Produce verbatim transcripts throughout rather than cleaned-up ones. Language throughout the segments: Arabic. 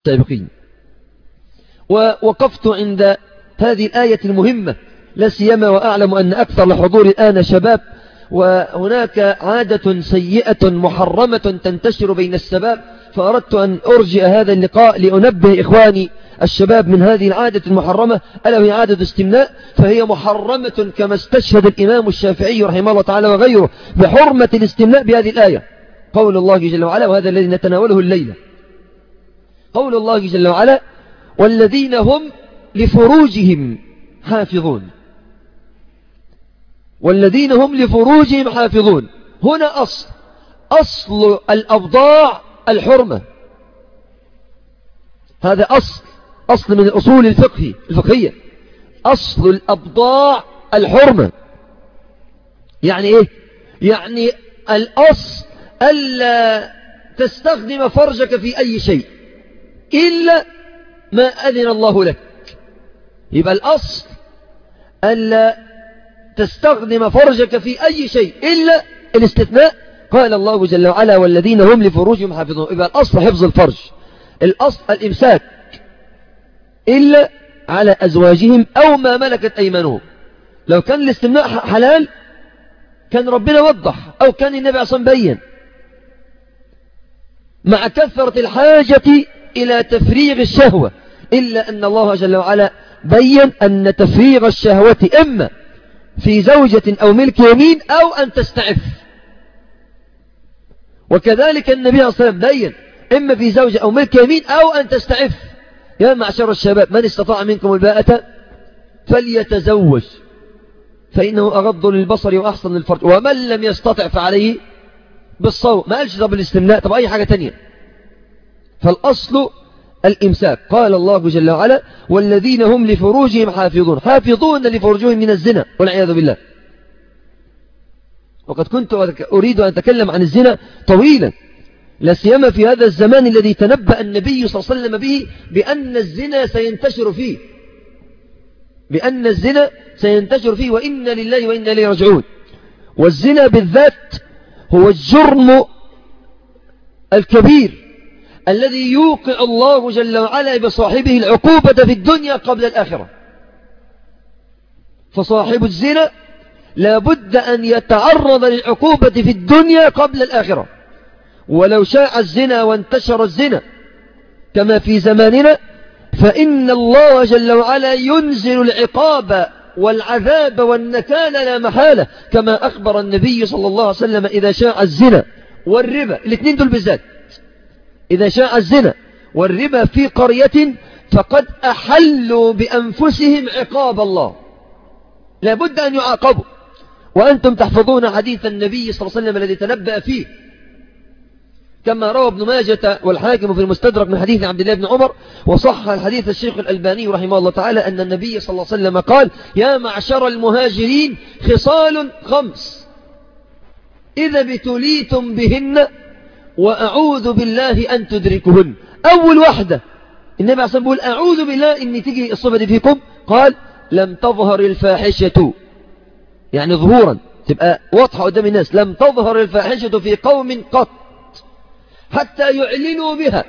السابقين. ووقفت عند هذه الآية المهمة لا سيما وأعلم أن أكثر الحضور الآن شباب، وهناك عادة سيئة محرمة تنتشر بين الشباب، فأردت أن أرجئ هذا اللقاء لأنبه إخواني الشباب من هذه العادة المحرمة، ألا وهي عادة الاستمناء. فهي محرمة كما استشهد الإمام الشافعي رحمه الله تعالى وغيره بحرمة الاستمناء بهذه الآية. قول الله جل وعلا، وهذا الذي نتناوله الليلة، قول الله جل وعلا: والذين هم لفروجهم حافظون. والذين هم لفروجهم حافظون هنا أصل أصل الأبضاع الحرمة. هذا أصل أصل من الأصول الفقهي الفقهية. أصل الأبضاع الحرمة يعني إيه؟ يعني الأصل ألا تستخدم فرجك في أي شيء إلا ما أذن الله لك. يبقى الأصل ألا تستخدم فرجك في أي شيء إلا الاستثناء. قال الله جل وعلا: والذين هم لفروجهم حافظون. يبقى الأصل حفظ الفرج، الأصل الإمساك إلا على أزواجهم أو ما ملكت أيمانهم. لو كان الاستمناء حلال كان ربنا وضح، أو كان النبي عصام بيّن، مع كثرة الحاجة إلى تفريغ الشهوة، إلا أن الله جل وعلا بيّن أن تفريغ الشهوة إما في زوجة أو ملك يمين أو أن تستعف. وكذلك النبي صلى الله عليه وسلم بيّن إما في زوجة أو ملك يمين أو أن تستعف. يا معشر الشباب، من استطاع منكم الباءة فليتزوج فإنه أغض للبصر وأحسن للفرج، ومن لم يستطع فعليه بالصوم. ما قالش طب الاستمناء، طب أي حاجة تانية. فالأصل الإمساك. قال الله جل وعلا: والذين هم لفروجهم حافظون. حافظون لفروجهم من الزنا والعياذ بالله. وقد كنت أريد أن أتكلم عن الزنا طويلا، لا سيما في هذا الزمان الذي تنبأ النبي صلى الله عليه وسلم به بأن الزنا سينتشر فيه، بأن الزنا سينتشر فيه، وإنا لله وإنا إليه راجعون. والزنا بالذات هو الجرم الكبير الذي يوقع الله جل وعلا بصاحبه العقوبة في الدنيا قبل الآخرة. فصاحب الزنا لا بد أن يتعرض للعقوبة في الدنيا قبل الآخرة. ولو شاع الزنا وانتشر الزنا كما في زماننا، فإن الله جل وعلا ينزل العقاب والعذاب والنكال لا محالة، كما أخبر النبي صلى الله عليه وسلم: إذا شاع الزنا والربا، الاثنين دول بالذات، إذا شاع الزنا والربا في قرية فقد أحلوا بأنفسهم عقاب الله، لا بد أن يعاقبوا. وأنتم تحفظون حديث النبي صلى الله عليه وسلم الذي تنبأ فيه، كما روى ابن ماجة والحاكم في المستدرك من حديث عبد الله بن عمر، وصح الحديث الشيخ الألباني رحمه الله تعالى أن النبي صلى الله عليه وسلم قال: يا معشر المهاجرين خصال خمس إذا ابتليتم بهن وأعوذ بالله أن تدركهن. أول واحدة النبي عليه الصلاة والسلام بيقول: أعوذ بالله إن تيجي الصفة دي فيكم. قال: لم تظهر الفاحشة، يعني ظهورا تبقى واضحة قدام الناس، لم تظهر الفاحشة في قوم قط حتى يعلنوا بها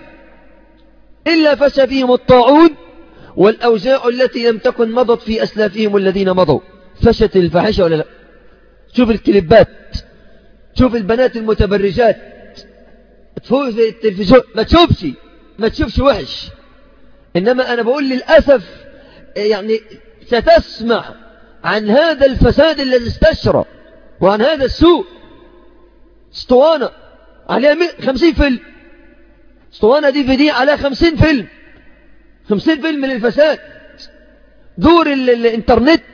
إلا فشى فيهم الطاعون والأوجاع التي لم تكن مضت في أسلافهم الذين مضوا. فشت الفاحشة ولا لا؟ شوف الكليبات، شوف البنات المتبرجات تفوق في التلفزيون، ما تشوفش ما تشوفش وحش. إنما أنا بقول للأسف يعني ستسمع عن هذا الفساد الذي استشرى وعن هذا السوء. اسطوانة عليها خمسين فيلم، اسطوانة دي في دي عليها خمسين فيلم، خمسين فيلم للفساد. دور ال الانترنت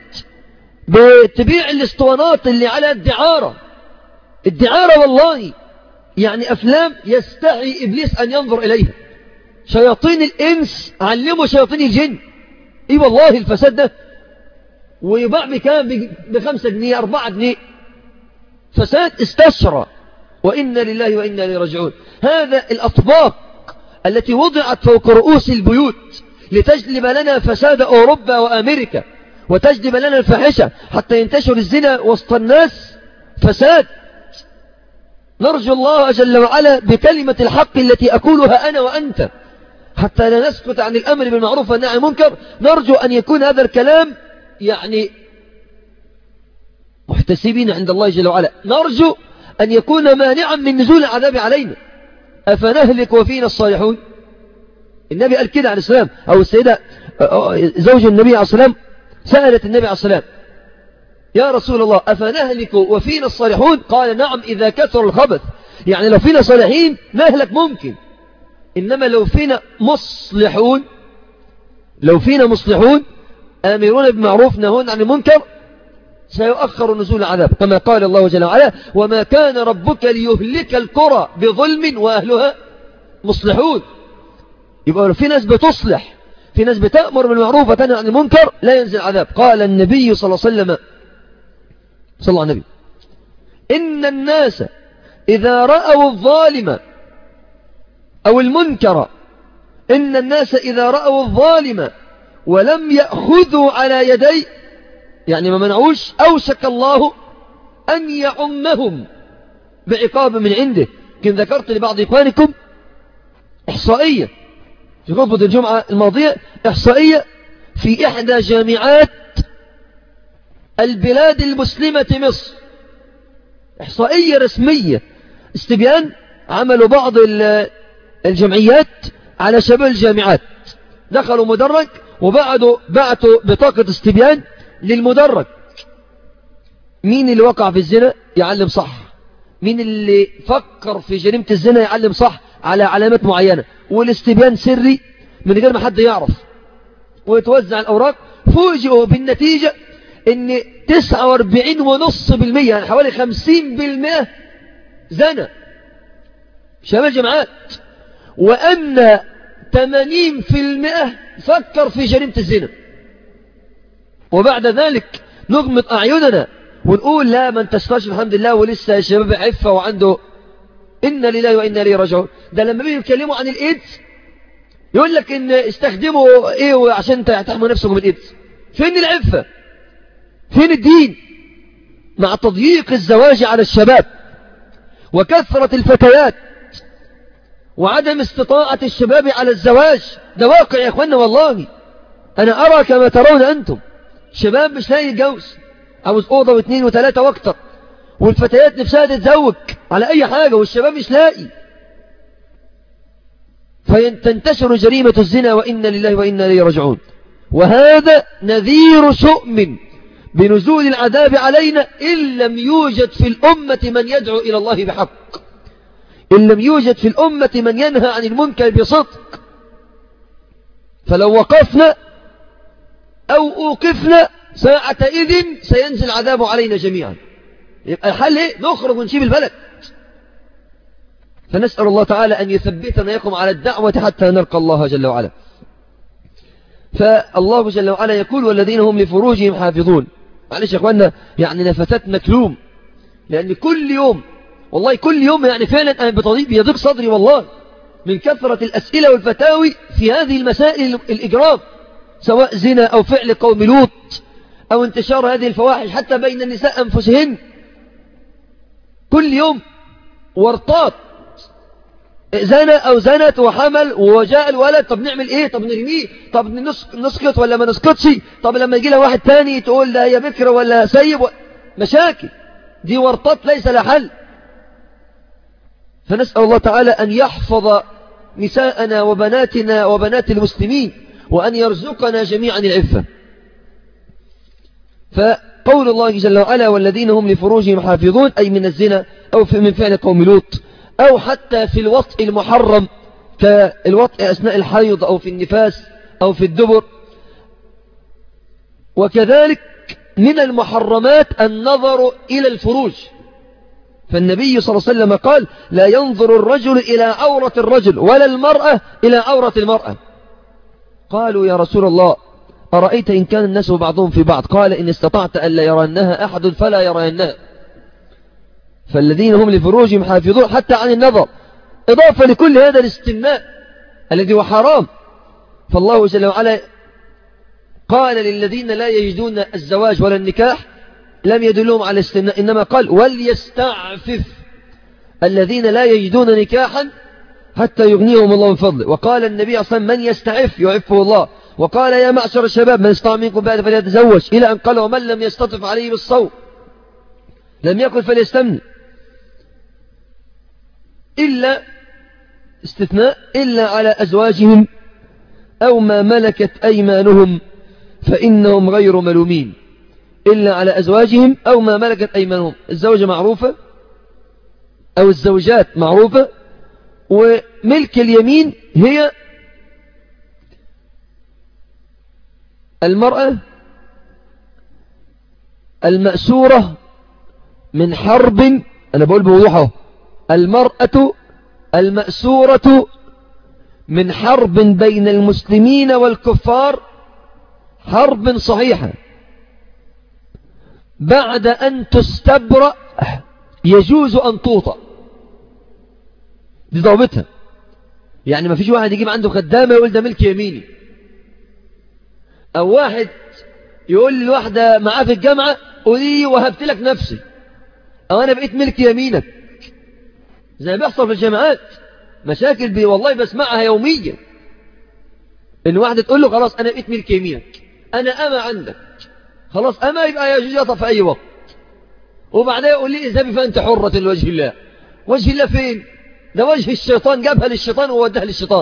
بتبيع الاسطوانات اللي على الدعارة، الدعارة والله يعني أفلام يستحي إبليس أن ينظر إليها. شياطين الإنس علموا شياطين الجن. إيه والله الفساد ده، ويباع بكام؟ بخمسة جنيه أربعة جنيه. فساد استشرى، وإنا لله وإنا إليه راجعون. هذا الأطباق التي وضعت فوق رؤوس البيوت لتجلب لنا فساد أوروبا وأمريكا، وتجلب لنا الفاحشة حتى ينتشر الزنا وسط الناس، فساد. نرجو الله جل وعلا بكلمة الحق التي أقولها أنا وأنت، حتى لا نسكت عن الأمر بالمعروف والنهي عن المنكر، نرجو أن يكون هذا الكلام يعني محتسبين عند الله جل وعلا، نرجو أن يكون مانعا من نزول العذاب علينا. أفنهلك وفينا الصالحون؟ النبي قال كده عليه السلام، أو السيدة زوج النبي عليه السلام سألت النبي عليه السلام يا رسول الله أفنهلك وفينا الصالحون؟ قال نعم إذا كثر الخبث. يعني لو فينا صالحين نهلك ممكن، إنما لو فينا مصلحون، لو فينا مصلحون آمرون بالمعروف نهون عن المنكر سيؤخر نزول العذاب، كما قال الله جل وعلا وما كان ربك ليهلك القرى بظلم وأهلها مصلحون. يبقى لو في ناس بتصلح، في ناس بتأمر بالمعروف وتنهى عن المنكر، لا ينزل عذاب. قال النبي صلى الله عليه وسلم صلى الله عليه وسلم إن الناس إذا رأوا الظالم أو المنكر إن الناس إذا رأوا الظالم ولم يأخذوا على يدي، يعني ما منعوش، أوشك الله أن يعمهم بعقاب من عنده. كم ذكرت لبعض إخوانكم إحصائية في خطبة الجمعة الماضية، إحصائية في إحدى جامعات البلاد المسلمة مصر، إحصائية رسمية، استبيان عملوا بعض الجمعيات على شباب الجامعات، دخلوا مدرج وبعدوا بعتوا بطاقة استبيان للمدرج، مين اللي وقع في الزنا يعلم صح، مين اللي فكر في جريمة الزنا يعلم صح على علامات معينة، والاستبيان سري من غير ما حد يعرف، ويتوزع الأوراق. فوجئوا بالنتيجة ان تسعة واربعين فاصلة خمسة بالمئة يعني حوالي خمسين بالمئة زنا شباب الجامعات، وأن ثمانين بالمئة فكر في جريمة الزنا. وبعد ذلك نغمض أعيننا ونقول لا ما انتشرش الحمد لله ولسه الشباب عفة وعنده إن لله وإنا إليه راجعون. ده لما بيتكلموا عن الإيدز يقول لك إن استخدموا إيه عشان تحموا نفسكم من الإيدز. فين العفة؟ فين الدين؟ مع تضييق الزواج على الشباب وكثرة الفتيات وعدم استطاعة الشباب على الزواج، ده واقع يا أخوانا والله. أنا أرى كما ترون أنتم، شباب مش لاقي يتجوز، عاوز أوضة واثنين وثلاثة واكتر، والفتيات نفسها تتزوج على أي حاجة والشباب مش لاقي، فتنتشر جريمة الزنا وإنا لله وإنا إليه راجعون. وهذا نذير شؤم بنزول العذاب علينا إن لم يوجد في الأمة من يدعو إلى الله بحق، إن لم يوجد في الأمة من ينهى عن المنكر بصدق. فلو وقفنا أو أوقفنا ساعة إذن سينزل العذاب علينا جميعا. يبقى الحل إيه؟ نخرج ونشيب البلد. فنسأل الله تعالى أن يثبتنا يقوم على الدعوة حتى نلقى الله جل وعلا. فالله جل وعلا يقول والذين هم لفروجهم حافظون. معلش يا أخوانا يعني نفثات مكلوم، لأن كل يوم والله كل يوم يعني فعلا أنا بيضيق صدري والله من كثرة الأسئلة والفتاوي في هذه المسائل الإجرام، سواء زنا أو فعل قوم لوط أو انتشار هذه الفواحش حتى بين النساء أنفسهن. كل يوم ورطات، زنا أو زنت وحمل وجاء الولد، طب نعمل إيه؟ طب نرميه؟ طب نسقط ولا ما نسقطش؟ طب لما يجي لها واحد تاني تقول ده هي بكرة ولا سيب و... مشاكل دي ورطات ليس لها حل. فنسأل الله تعالى أن يحفظ نساءنا وبناتنا وبنات المسلمين وأن يرزقنا جميعا العفة. فقول الله جل وعلا والذين هم لفروجهم حافظون أي من الزنا أو من فعل قوم لوط أو حتى في الوطء المحرم كالوطء أثناء الحيض أو في النفاس أو في الدبر. وكذلك من المحرمات النظر إلى الفروج، فالنبي صلى الله عليه وسلم قال لا ينظر الرجل إلى عورة الرجل ولا المرأة إلى عورة المرأة. قالوا يا رسول الله أرأيت إن كان الناس بعضهم في بعض؟ قال إن استطعت أن لا يرينها أحد فلا يرينها. فالذين هم لفروجهم حافظون حتى عن النظر، إضافة لكل هذا الاستمناء الذي هو حرام. فالله جل وعلا قال للذين لا يجدون الزواج ولا النكاح لم يدلهم على الاستمناء، إنما قال وليستعفف الذين لا يجدون نكاحا حتى يغنيهم الله من فضله. وقال النبي صلى الله عليه وسلم من يستعف يعفه الله. وقال يا معشر الشباب من استطاع منكم بعد فليتزوج، إلى أن قال ومن لم يستطف عليه بالصوم لم يكن فليستمن، إلا استثناء إلا على أزواجهم أو ما ملكت أيمانهم فإنهم غير ملومين. إلا على أزواجهم أو ما ملكت أيمانهم. الزوجة معروفة أو الزوجات معروفة، وملك اليمين هي المرأة المأسورة من حرب، أنا بقول بوضوحه، المرأة المأسورة من حرب بين المسلمين والكفار، حرب صحيحة، بعد أن تستبرأ يجوز أن توطأ. دي ضابطها. يعني ما فيش واحد يجيب عنده خدامة يقول ده ملك يميني، أو واحد يقول للواحدة معاه في الجامعة قولي وهبت لك نفسي، أو أنا بقيت ملك يمينك، زي ما بيحصل في الجامعات مشاكل بي والله بسمعها يوميا. إن واحدة تقول له خلاص أنا بقيت ملك يمينك، أنا أما عندك، خلاص أما يبقى يجوز يطأ في أي وقت، وبعدها يقول لي اذهبي فأنت حرة لوجه الله. وجه الله فين؟ ده وجه الشيطان، جابها للشيطان وودها للشيطان.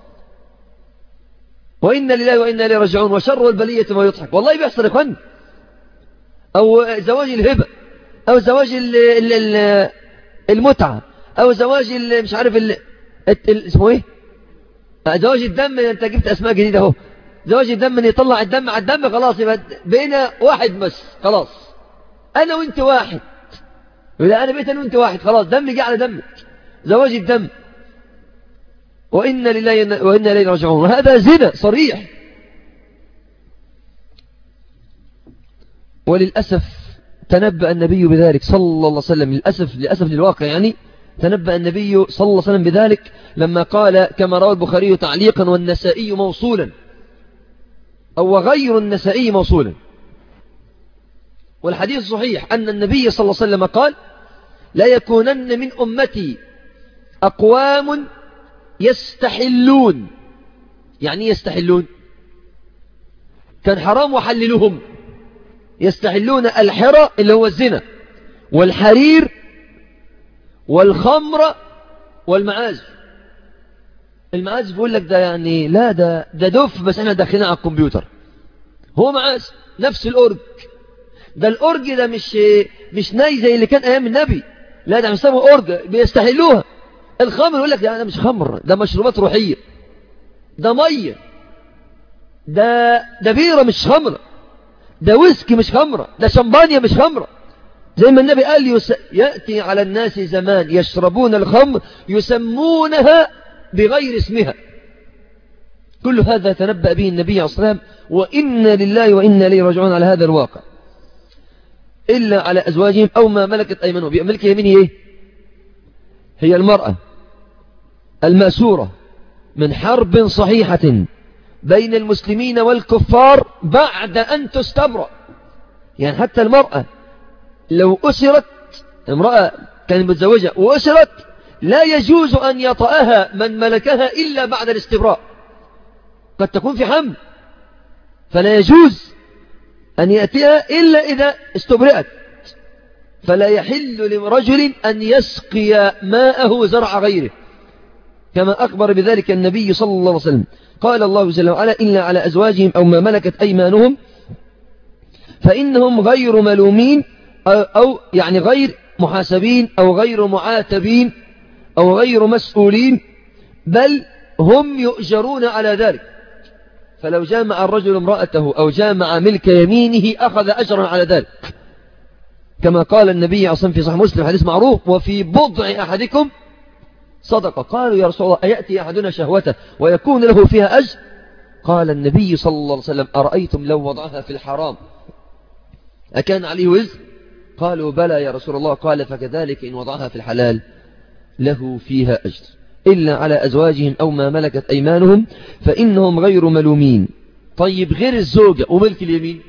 وإن لله وإنا إليه راجعون. وشر البلية ما يضحك. والله بيحصل يا اخوان. أو زواج الهبة، أو زواج ال ال ال المتعة، أو زواج ال مش عارف ال اسمه إيه، زواج الدم. أنت جبت أسماء جديدة أهو. زواج الدم، أن يطلع الدم على الدم، خلاص يبقى بقينا واحد بس، خلاص أنا وأنت واحد. إذا أنا بقيت أنا وأنت واحد، خلاص دمي جه على دمك. زواج الدم. وإن لله وإنا إليه راجعون. هذا زنا صريح. وللأسف تنبأ النبي بذلك صلى الله عليه وسلم. للأسف للأسف للواقع يعني تنبأ النبي صلى الله عليه وسلم بذلك لما قال كما روى البخاري تعليقا والنسائي موصولا، أو غير النسائي موصولا، والحديث صحيح أن النبي صلى الله عليه وسلم قال لا يكونن من أمتي أقوام يستحلون. يعني يستحلون كان حرام وحللهم. يستحلون الحرى اللي هو الزنا، والحرير، والخمر، والمعازف. المعازف يقول لك ده يعني لا ده ده دف، بس احنا داخلين على الكمبيوتر. هو معازف نفس الأورج. ده الأورج ده مش مش ناي زي اللي كان أيام النبي، لا ده بيسموه أورج بيستحلوها. الخمر يقول لك ده مش خمر، ده مشروبات روحية، ده مية، ده ده بيرة مش خمرة، ده ويسكي مش خمرة، ده شمبانيا مش خمرة. زي ما النبي قال يس... يأتي على الناس زمان يشربون الخمر يسمونها بغير اسمها. كل هذا تنبأ به النبي عليه الصلاة والسلام. وإن لله وإنا إليه راجعون على هذا الواقع. إلا على أزواجهم أو ما ملكت أيمانهم. ملك يمينه إيه؟ هي المرأة المأسورة من حرب صحيحة بين المسلمين والكفار بعد أن تستبرأ. يعني حتى المرأة لو أسرت، امرأة كانت متزوجة وأسرت، لا يجوز أن يطأها من ملكها إلا بعد الاستبراء. قد تكون في حمل، فلا يجوز أن يأتيها إلا إذا استبرأت. فلا يحل لرجل أن يسقي ماءه زرع غيره، كما أخبر بذلك النبي صلى الله عليه وسلم. قال الله جل وعلا إلا على أزواجهم أو ما ملكت أيمانهم فإنهم غير ملومين، أو يعني غير محاسبين، أو غير معاتبين، أو غير مسؤولين، بل هم يؤجرون على ذلك. فلو جامع الرجل امرأته أو جامع ملك يمينه أخذ أجرا على ذلك، كما قال النبي عصم في صحيح مسلم حديث معروف وفي بضع أحدكم صدقة. قالوا يا رسول الله أيأتي أحدنا شهوته ويكون له فيها أجر؟ قال النبي صلى الله عليه وسلم أرأيتم لو وضعها في الحرام أكان عليه وزر؟ قالوا بلى يا رسول الله. قال فكذلك إن وضعها في الحلال له فيها أجر. إلا على أزواجهم أو ما ملكت أيمانهم فإنهم غير ملومين. طيب غير الزوجة وملك اليمين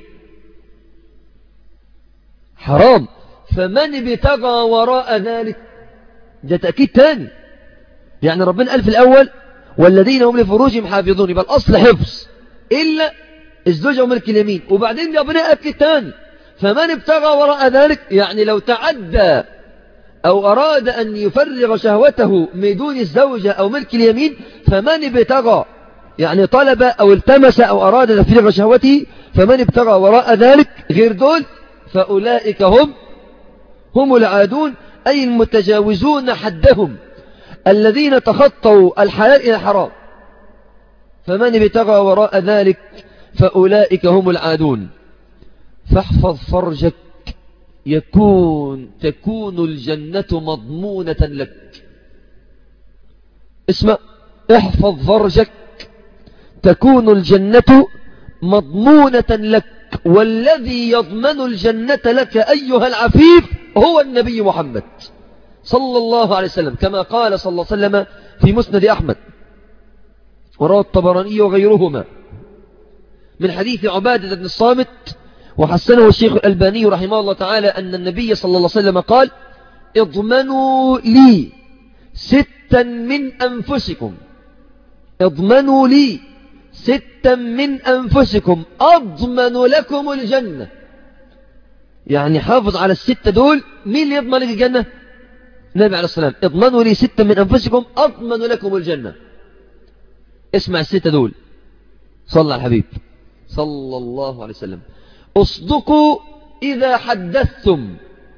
حرام، فمن ابتغى وراء ذلك ده تأكيد تاني. يعني ربنا قال في الأول والذين هم لفروجهم حافظون، يبقى الأصل حفظ إلا الزوجة وملك اليمين. وبعدين ربنا أكد تاني فمن ابتغى وراء ذلك، يعني لو تعدى أو أراد أن يفرغ شهوته من دون الزوجة أو ملك اليمين، فمن ابتغى يعني طلب أو التمس أو أراد تفريغ شهوته، فمن ابتغى وراء ذلك غير دول فأولئك هم هم العادون، أي المتجاوزون حدهم الذين تخطوا الحلال إلى الحرام. فمن ابتغى وراء ذلك فأولئك هم العادون. فاحفظ فرجك يكون تكون الجنة مضمونة لك. اسمع، احفظ فرجك تكون الجنة مضمونة لك، والذي يضمن الجنة لك أيها العفيف هو النبي محمد صلى الله عليه وسلم، كما قال صلى الله عليه وسلم في مسند أحمد وروى الطبراني وغيرهما من حديث عبادة بن الصامت وحسنه الشيخ الألباني رحمه الله تعالى أن النبي صلى الله عليه وسلم قال: اضمنوا لي ستا من أنفسكم، اضمنوا لي ستا من أنفسكم أضمن لكم الجنة. يعني حافظ على الستة دول. مين اللي يضمن لك الجنة؟ النبي عليه الصلاة والسلام. اضمنوا لي ستا من أنفسكم أضمن لكم الجنة. اسمع الستة دول، صلى على الحبيب صلى الله عليه وسلم. اصدقوا إذا حدثتم،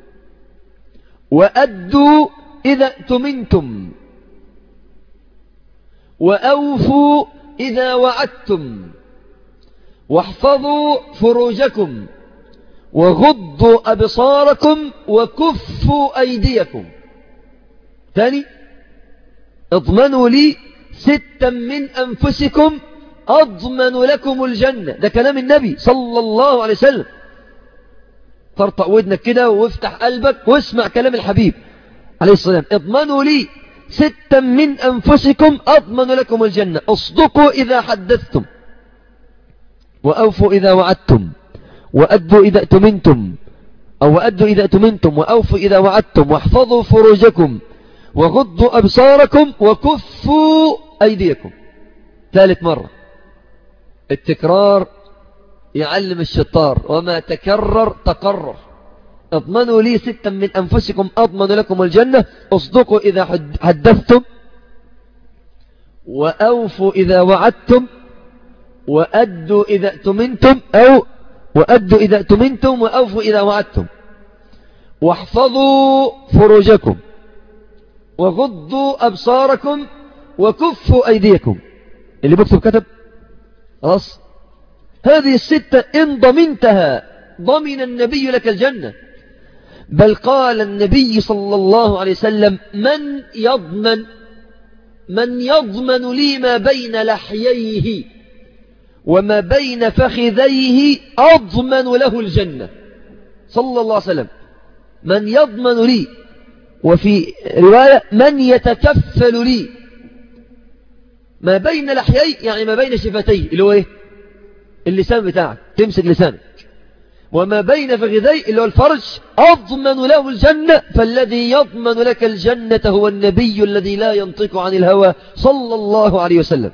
وأدوا إذا اؤتمنتم، وأوفوا إذا وعدتم، واحفظوا فروجكم، وغضوا أبصاركم، وكفوا أيديكم. ثاني، اضمنوا لي ستا من أنفسكم أضمن لكم الجنة. ده كلام النبي صلى الله عليه وسلم. طرطق ودنك كده وافتح قلبك واسمع كلام الحبيب عليه الصلاة والسلام. اضمنوا لي ستا من أنفسكم أضمن لكم الجنة. اصدقوا إذا حدثتم، وأوفوا إذا وعدتم، وأدوا إذا اؤتمنتم، أو وأدوا إذا اؤتمنتم، وأوفوا إذا وعدتم، واحفظوا فروجكم، وغضوا أبصاركم، وكفوا أيديكم. ثالث مرة. التكرار يعلم الشطار، وما تكرر تقرر. اضمنوا لي ستا من أنفسكم أضمن لكم الجنة. اصدقوا إذا حدثتم، وأوفوا إذا وعدتم، وأدوا إذا اؤتمنتم، أو وأدوا إذا اؤتمنتم، وأوفوا إذا وعدتم، واحفظوا فروجكم، وغضوا أبصاركم، وكفوا أيديكم. اللي بكتب كتب خلاص. هذه الستة إن ضمنتها ضمن النبي لك الجنة. بل قال النبي صلى الله عليه وسلم: من يضمن من يضمن لي ما بين لحييه وما بين فخذيه أضمن له الجنة. صلى الله عليه وسلم. من يضمن لي، وفي رواية من يتكفل لي ما بين لحييه، يعني ما بين شفتيه، اللي هو ايه؟ اللسان بتاعك، تمسك لسانك. وما بين فخذيه اللي هو الفرج، أضمن له الجنة. فالذي يضمن لك الجنة هو النبي الذي لا ينطق عن الهوى صلى الله عليه وسلم.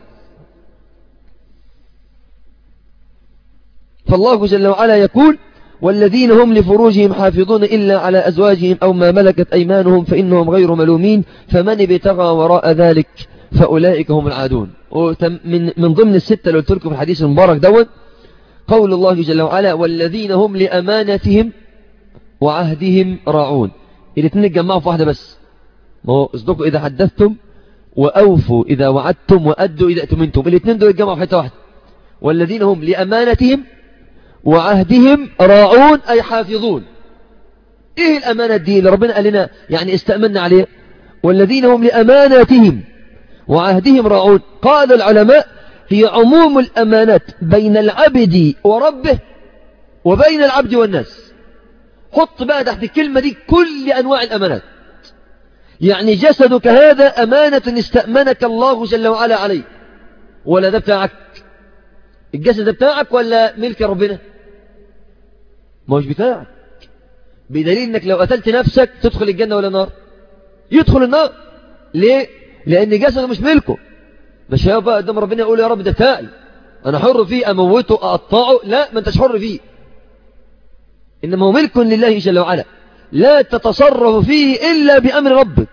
فالله جل وعلا يقول: والذين هم لفروجهم حافظون إلا على أزواجهم أو ما ملكت أيمانهم فإنهم غير ملومين فمن ابتغى وراء ذلك فأولئك هم العادون. من من ضمن الستة اللي قلت لكم في الحديث المبارك دون قول الله جل وعلا: والذين هم لأمانتهم وعهدهم راعون. الاثنين اتجمعوا في واحدة بس. ما هو اصدقوا إذا حدثتم، وأوفوا إذا وعدتم، وأدوا إذا اؤتمنتم. الاثنين دول اتجمعوا في حتة واحدة. والذين هم لأمانتهم وعهدهم راعون، أي حافظون. إيه الأمانة دي اللي ربنا قال لنا يعني استأمنا عليه؟ والذين هم لأماناتهم وعهدهم راعون. قال العلماء: هي عموم الأمانات بين العبد وربه وبين العبد والناس. حط بقى تحت الكلمة دي كل أنواع الأمانات. يعني جسدك هذا أمانة استأمنك الله جل وعلا عليه، ولا ده بتاعك؟ الجسد ده بتاعك ولا ملك ربنا؟ ما هوش بتاعك، بدليل انك لو قتلت نفسك تدخل الجنة ولا النار؟ يدخل النار. ليه؟ لأن جسده مش ملكه. مش هيبقى قدام ربنا يقول يا رب ده بتاعي أنا حر فيه أموته أقطعه، لا، ما أنتش حر فيه، إنما هو ملك لله جل وعلا، لا تتصرف فيه إلا بأمر ربك.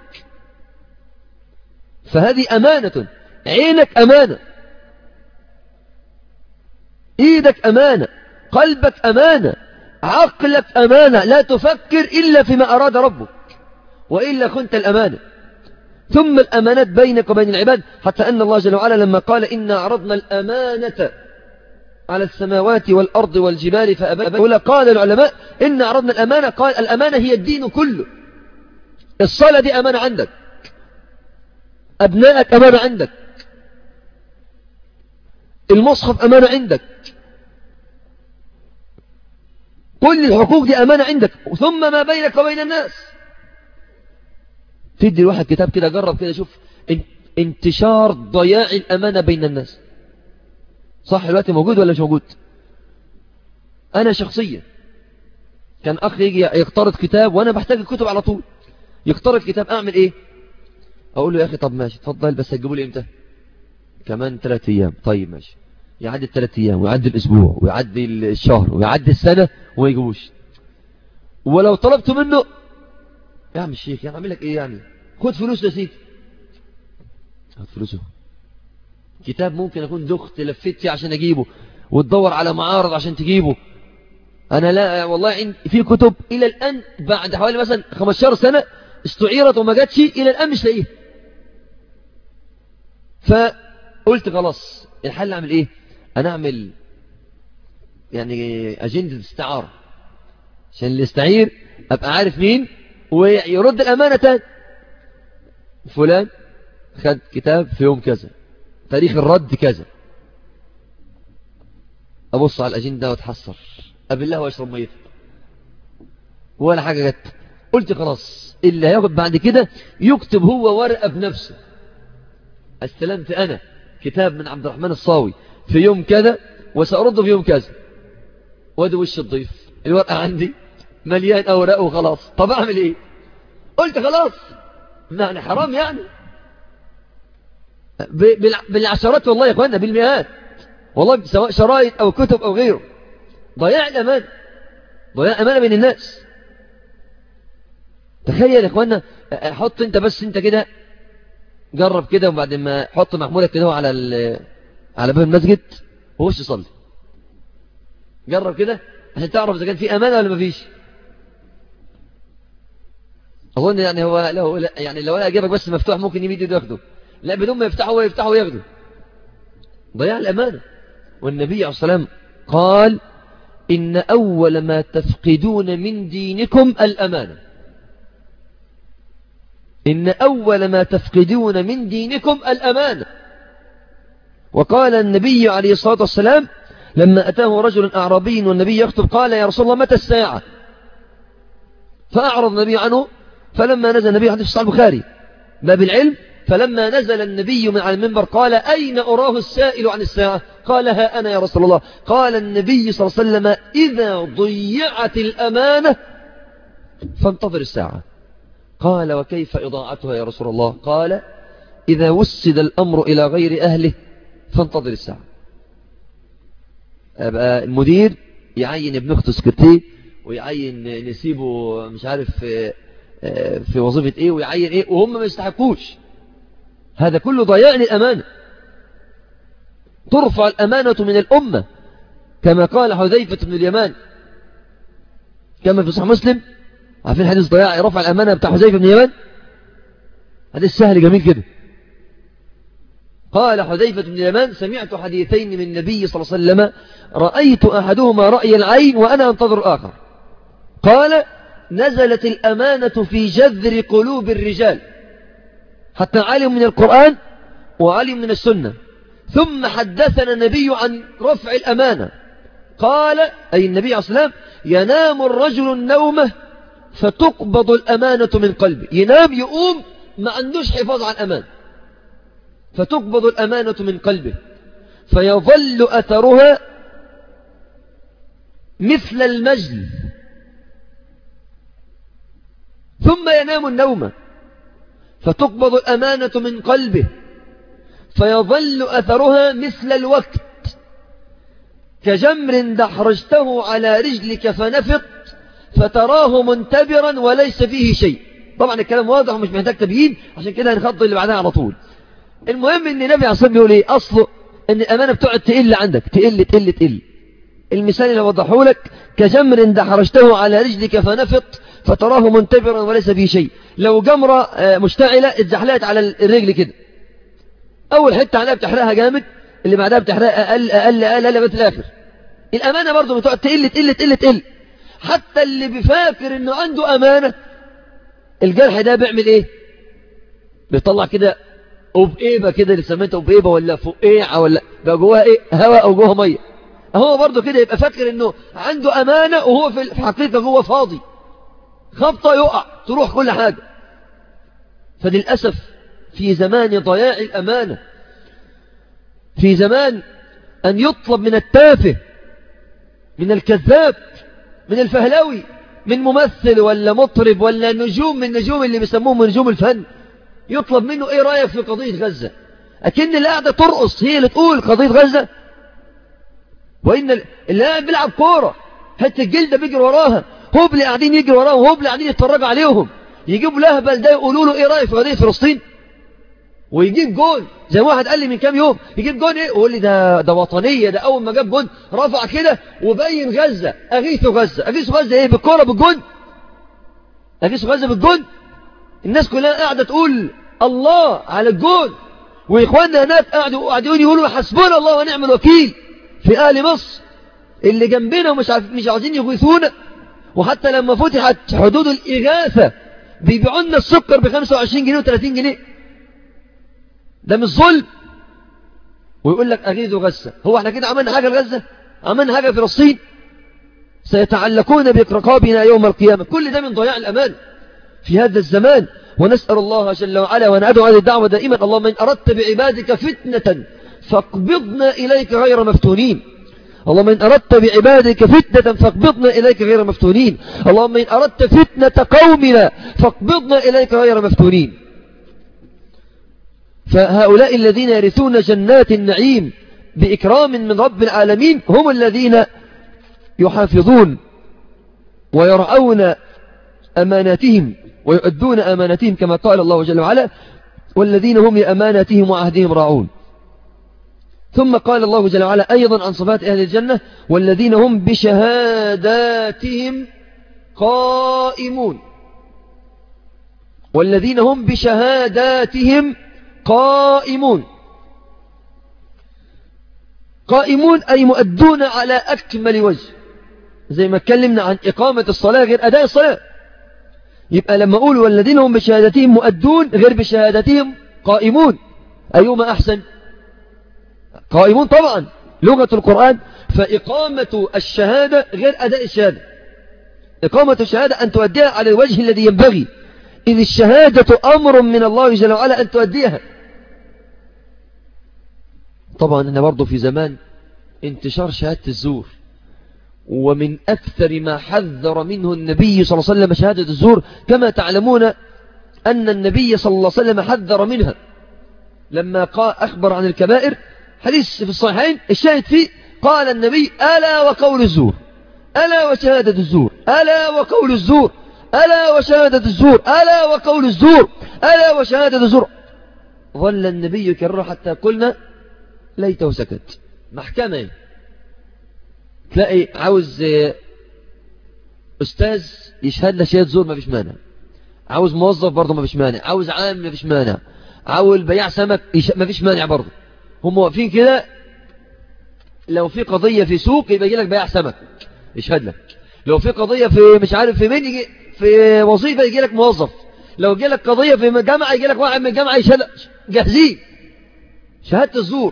فهذه أمانة. عينك أمانة، إيدك أمانة، قلبك أمانة، عقلك أمانة، لا تفكر إلا فيما أراد ربك وإلا كنت الأمانة. ثم الأمانات بينك وبين العباد، حتى أن الله جل وعلا لما قال إنا عرضنا الأمانة على السماوات والأرض والجبال فأبين، قال العلماء إن عرضنا الأمانة، قال الأمانة هي الدين كله. الصلاة دي أمانة عندك، أبنائك أمانة عندك، المصحف أمانة عندك، كل الحقوق دي أمانة عندك. ثم ما بينك وبين الناس. تدي الواحد كتاب كده، جرب كده، شوف انتشار ضياع الأمانة بين الناس. صح الوقت موجود ولا مش موجود؟ أنا شخصيا كان أخ يجي يقترض كتاب وأنا بحتاج الكتب على طول، يقترض كتاب، أعمل إيه؟ أقول له يا أخي طب ماشي تفضل، بس هتجيبوا لي إمتى؟ كمان ثلاثة أيام. طيب ماشي. يعدي الثلاث أيام ويعدي الأسبوع ويعدي الشهر ويعدي السنة وما يجيبوش. ولو طلبت منه يا عم الشيخ يعني أعمل لك إيه يعني؟ خد فلوس يا سيدي. خد فلوسه. كتاب ممكن أكون دخت لفيت فيه عشان أجيبه وتدور على معارض عشان تجيبه. أنا لا والله في كتب إلى الآن بعد حوالي مثلا خمستاشر سنة استعيرت وما جاتش إلى الآن مش لاقيها. فقلت خلاص الحل أعمل إيه؟ أنا أعمل يعني أجندة استعارة عشان اللي يستعير أبقى عارف مين ويرد الأمانة تاني. فلان خد كتاب في يوم كذا، تاريخ الرد كذا. أبص على الأجندة واتحسر، أبالله وأشرب ميته ولا حاجة جت. قلت خلاص اللي هياخد بعد كده يكتب هو ورقة بنفسه. استلمت أنا كتاب من عبد الرحمن الصاوي في يوم كذا وسأرده في يوم كذا، وادي وش الضيف الورقة عندي مليان أوراق وخلاص. طب أعمل إيه؟ قلت خلاص يعني حرام يعني بالعشرات والله يا أخوانا، بالمئات والله، سواء شرايط أو كتب أو غيره. ضياع الأمان، ضياع أمانة بين الناس. تخيل يا أخوانا، حط أنت بس أنت كده، جرب كده، وبعد ما حط محمولك كده على على باب المسجد ووش صلي. جرب كده عشان تعرف إذا كان في أمانة ولا ما فيش. أظن يعني هو لو يعني لو جابك بس مفتوح ممكن يميد يده ياخده، لا بدون ما يفتحه ويفتحه وياخده. ضياع الأمانة. والنبي عليه الصلاة والسلام قال إن أول ما تفقدون من دينكم الأمانة. إن أول ما تفقدون من دينكم الأمانة. وقال النبي عليه الصلاة والسلام لما أتاه رجل أعرابي والنبي يخطب قال يا رسول الله متى الساعة؟ فأعرض النبي عنه. فلما نزل النبي حديث صحيح البخاري باب العلم، فلما نزل النبي من على المنبر قال أين أراه السائل عن الساعة؟ قال ها أنا يا رسول الله. قال النبي صلى الله عليه وسلم إذا ضيعت الأمانة فانتظر الساعة. قال وكيف إضاعتها يا رسول الله؟ قال إذا وسد الأمر إلى غير أهله فانتظر الساعة. أبقى المدير يعين ابن أخته سكرتير، ويعين نسيبه مش عارف في, في وظيفة إيه، ويعين إيه، وهم ما يستحقوش. هذا كله ضياع للأمانة. ترفع الأمانة من الأمة كما قال حذيفة بن اليمان كما في صحيح مسلم. عارفين حديث ضياع رفع الأمانة بتاع حذيفة بن اليمان؟ حديث سهل جميل كده. قال حذيفة بن اليمان سمعت حديثين من النبي صلى الله عليه وسلم رأيت أحدهما رأي العين وأنا أنتظر الآخر. قال نزلت الأمانة في جذر قلوب الرجال حتى علم من القرآن وعلم من السنة، ثم حدثنا النبي عن رفع الأمانة. قال أي النبي عليه الصلاة والسلام ينام الرجل النومة فتقبض الأمانة من قلبه. ينام يقوم ما عندوش حفاظ على الأمان، فتقبض الأمانة من قلبه فيظل أثرها مثل المجل، ثم ينام النوم فتقبض الأمانة من قلبه فيظل أثرها مثل الوقت كجمر دحرجته على رجلك فنفط فتراه منتبرا وليس فيه شيء. طبعا الكلام واضح ومش محتاج تبيين، عشان كده هنخط اللي بعدها على طول. المهم ان النبي عليه الصلاة والسلام بيقول ايه اصله؟ ان الامانة بتقعد تقل عندك، تقل تقل تقل. المثال اللي وضحه لك كجمر دحرجته على رجلك فنفط فتراه منتبرا وليس فيه شيء. لو جمرة مشتعلة اتزحلقت على الرجل كده، اول حتة عليها بتحرقها جامد، اللي بعدها بتحرقها اقل اقل اقل اقل في الاخر. الامانة برضو بتقعد تقل تقل تقل تقل، حتى اللي بيفكر انه عنده امانة الجرح ده بيعمل ايه؟ بيطلع كده وبقيبة كده اللي سميتها وبقيبة ولا فقيعة ولا بقى جواها ايه؟ هواء او جواها مية. هو برضو كده يبقى فاكر انه عنده امانة وهو في الحقيقة جوه فاضي، خبطة يقع تروح كل حاجة. فللأسف في زمان ضياع الأمانة، في زمان أن يطلب من التافه، من الكذاب، من الفهلوي، من ممثل ولا مطرب ولا نجوم من نجوم اللي بيسموهم نجوم الفن، يطلب منه ايه رأيك في قضية غزة؟ أكن اللي قاعدة ترقص هي اللي تقول قضية غزة، وإن اللي قاعد بيلعب كورة حتى الجلدة بيجري وراها، هوب اللي قاعدين يجري وراهم، هوب اللي قاعدين يتفرجوا عليهم، يجيبوا لهبل ده يقولوا له ايه رأيك في قضية فلسطين؟ ويجيب جول زي ما واحد قال لي من كام يوم، يجيب جول ايه؟ ويقول لي ده ده وطنية، ده أول ما جاب جول رفع كده وبين غزة، أغيث غزة، أغيث غزة ايه؟ بالكورة بالجول؟ أغيث غزة بالجول؟ الناس كلها قاعدة تقول الله على الجول، وإخواننا هناك قاعدوا قاعدين يقولوا حسبنا الله ونعم الوكيل في أهل مصر اللي جنبنا ومش عارف مش عاوزين يغيثونا. وحتى لما فتحت حدود الإغاثة بيبيعوا لنا السكر ب خمسة وعشرين جنيه وثلاثين جنيه، ده مش ظلم؟ ويقول لك أغيثوا غزة. هو احنا كده عملنا حاجة لغزة؟ عملنا حاجة في فلسطين؟ سيتعلقون برقابنا يوم القيامة. كل ده من ضياع الأمان في هذا الزمان. ونسأل الله جل وعلا وندعو هذه الدعوة دائما: اللهم إن أردت بعبادك فتنة فاقبضنا إليك غير مفتونين. اللهم إن أردت بعبادك فتنة فاقبضنا إليك غير مفتونين. اللهم إن أردت فتنة قومنا فاقبضنا إليك غير مفتونين. فهؤلاء الذين يرثون جنات النعيم بإكرام من رب العالمين هم الذين يحافظون ويرعون أماناتهم ويؤدون أماناتهم كما قال الله جل وعلا: والذين هم لأماناتهم وعهدهم راعون. ثم قال الله جل وعلا أيضا عن صفات أهل الجنة: والذين هم بشهاداتهم قائمون. والذين هم بشهاداتهم قائمون. قائمون أي مؤدون على أكمل وجه، زي ما اتكلمنا عن إقامة الصلاة غير أداء الصلاة. يبقى لما أقول والذين هم بشهادتهم مؤدون غير بشهادتهم قائمون، أيهما أحسن؟ قائمون طبعا لغة القرآن. فإقامة الشهادة غير أداء الشهادة. إقامة الشهادة أن تؤديها على الوجه الذي ينبغي، إذ الشهادة أمر من الله جل وعلا أن تؤديها. طبعا أنا برضو في زمان انتشار شهادة الزور، ومن أكثر ما حذر منه النبي صلى الله عليه وسلم شهادة الزور. كما تعلمون أن النبي صلى الله عليه وسلم حذر منها لما قال أخبر عن الكبائر، حديث في الصحيحين الشاهد فيه، قال النبي: ألا وقول الزور، ألا وشهادة الزور، ألا وقول الزور، ألا وشهادة الزور، ألا وقول الزور، ألا وشهادة الزور. ظل النبي يكرر حتى قلنا ليته سكت. محكمة تلاقي عاوز أستاذ يشهد له شهادة زور ما فيش مانع، عاوز موظف برضه ما فيش مانع، عاوز عام ما فيش مانع، عاوز بياع سمك ما فيش مانع برضه. هم واقفين كده. لو في قضية في سوق يبقى يجي لك بياع سمك يشهد لك، لو في قضية في مش عارف في مين يجي في وظيفة يجي لك موظف، لو يجي لك قضية في جامعة يجي لك واحد من الجامعة يشهد لك. جاهزين شهادة الزور.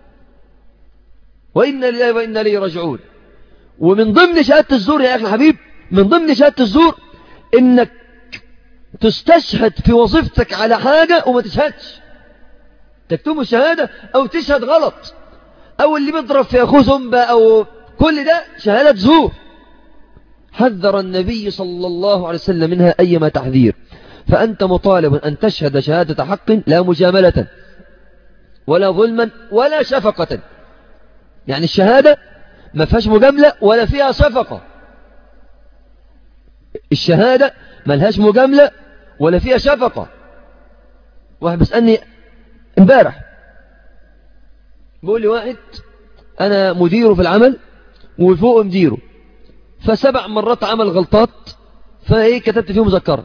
وإن لله وإن إليه راجعون. ومن ضمن شهادة الزور يا أخي الحبيب، من ضمن شهادة الزور إنك تستشهد في وظيفتك على حاجة وما تشهدش، تكتم الشهادة أو تشهد غلط، أو اللي بيضرب في أخوه زنبة، أو كل ده شهادة زور. حذر النبي صلى الله عليه وسلم منها أيما تحذير. فأنت مطالب أن تشهد شهادة حق لا مجاملة ولا ظلما ولا شفقة. يعني الشهادة ما فيهاش مجاملة ولا فيها شفقة. الشهادة ما لهاش مجاملة ولا فيها شفقة. واحد بيسألني امبارح بيقول لي واحد أنا مديره في العمل وفوق مديره، فسبع مرات عمل غلطات، فايه كتبت فيه مذكرة،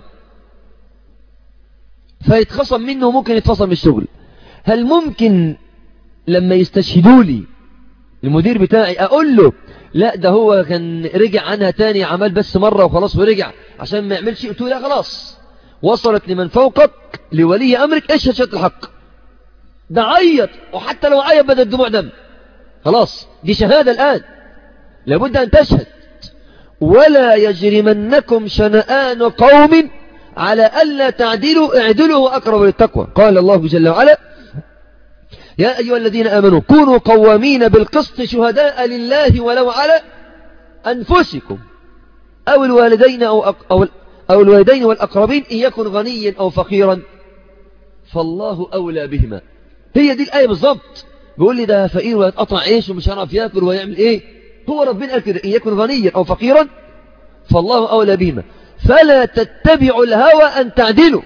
فيتخصم منه وممكن يتفصل من الشغل. هل ممكن لما يستشهدوا لي المدير بتاعي أقول له لا ده هو كان رجع عنها تاني، عمل بس مرة وخلاص ورجع عشان ما يعملش؟ قلت له لا خلاص، وصلت لمن فوقك لولي أمرك اشهد شهادة الحق. ده عيط، وحتى لو عيط بدل دموع دم، خلاص دي شهادة الآن لابد أن تشهد. ولا يجرمنكم شنآن قوم على ألا تعدلوا اعدلوا أقرب للتقوى. قال الله جل وعلا يا أيها الذين آمنوا كونوا قوامين بالقسط شهداء لله ولو على أنفسكم أو الوالدين أو, أو, أو الوالدين والأقربين إن يكن غنيا أو فقيرا فالله أولى بهما. هي دي الآية بالضبط. بيقول لي ده فقير ويتقطع عيش ومش هيعرف ياكل ويعمل ايه؟ هو ربنا قال كده إن يكن غنيا أو فقيرا فالله أولى بهما فلا تتبعوا الهوى أن تعدلوا.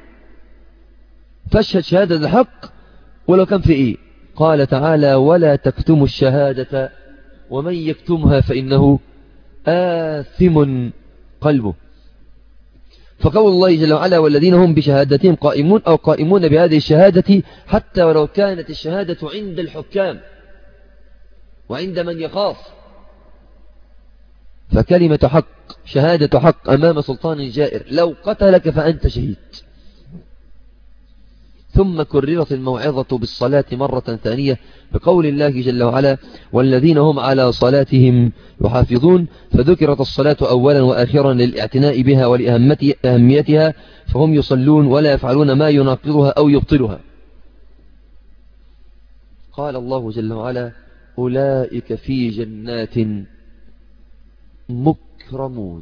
فاشهد شهادة الحق ولو كان في ايه. قال تعالى ولا تكتموا الشهادة ومن يكتمها فإنه آثم قلبه. فقول الله جل وعلا والذين هم بشهادتهم قائمون أو قائمون بهذه الشهادة حتى ولو كانت الشهادة عند الحكام وعند من يخاف. فكلمة حق شهادة حق أمام سلطان جائر لو قتلك فأنت شهيد. ثم كررت الموعظة بالصلاة مرة ثانية بقول الله جل وعلا والذين هم على صلاتهم يحافظون. فذكرت الصلاة أولا وآخرا للاعتناء بها ولأهميتها فهم يصلون ولا يفعلون ما يناقضها أو يبطلها. قال الله جل وعلا أولئك في جنات مكرمون.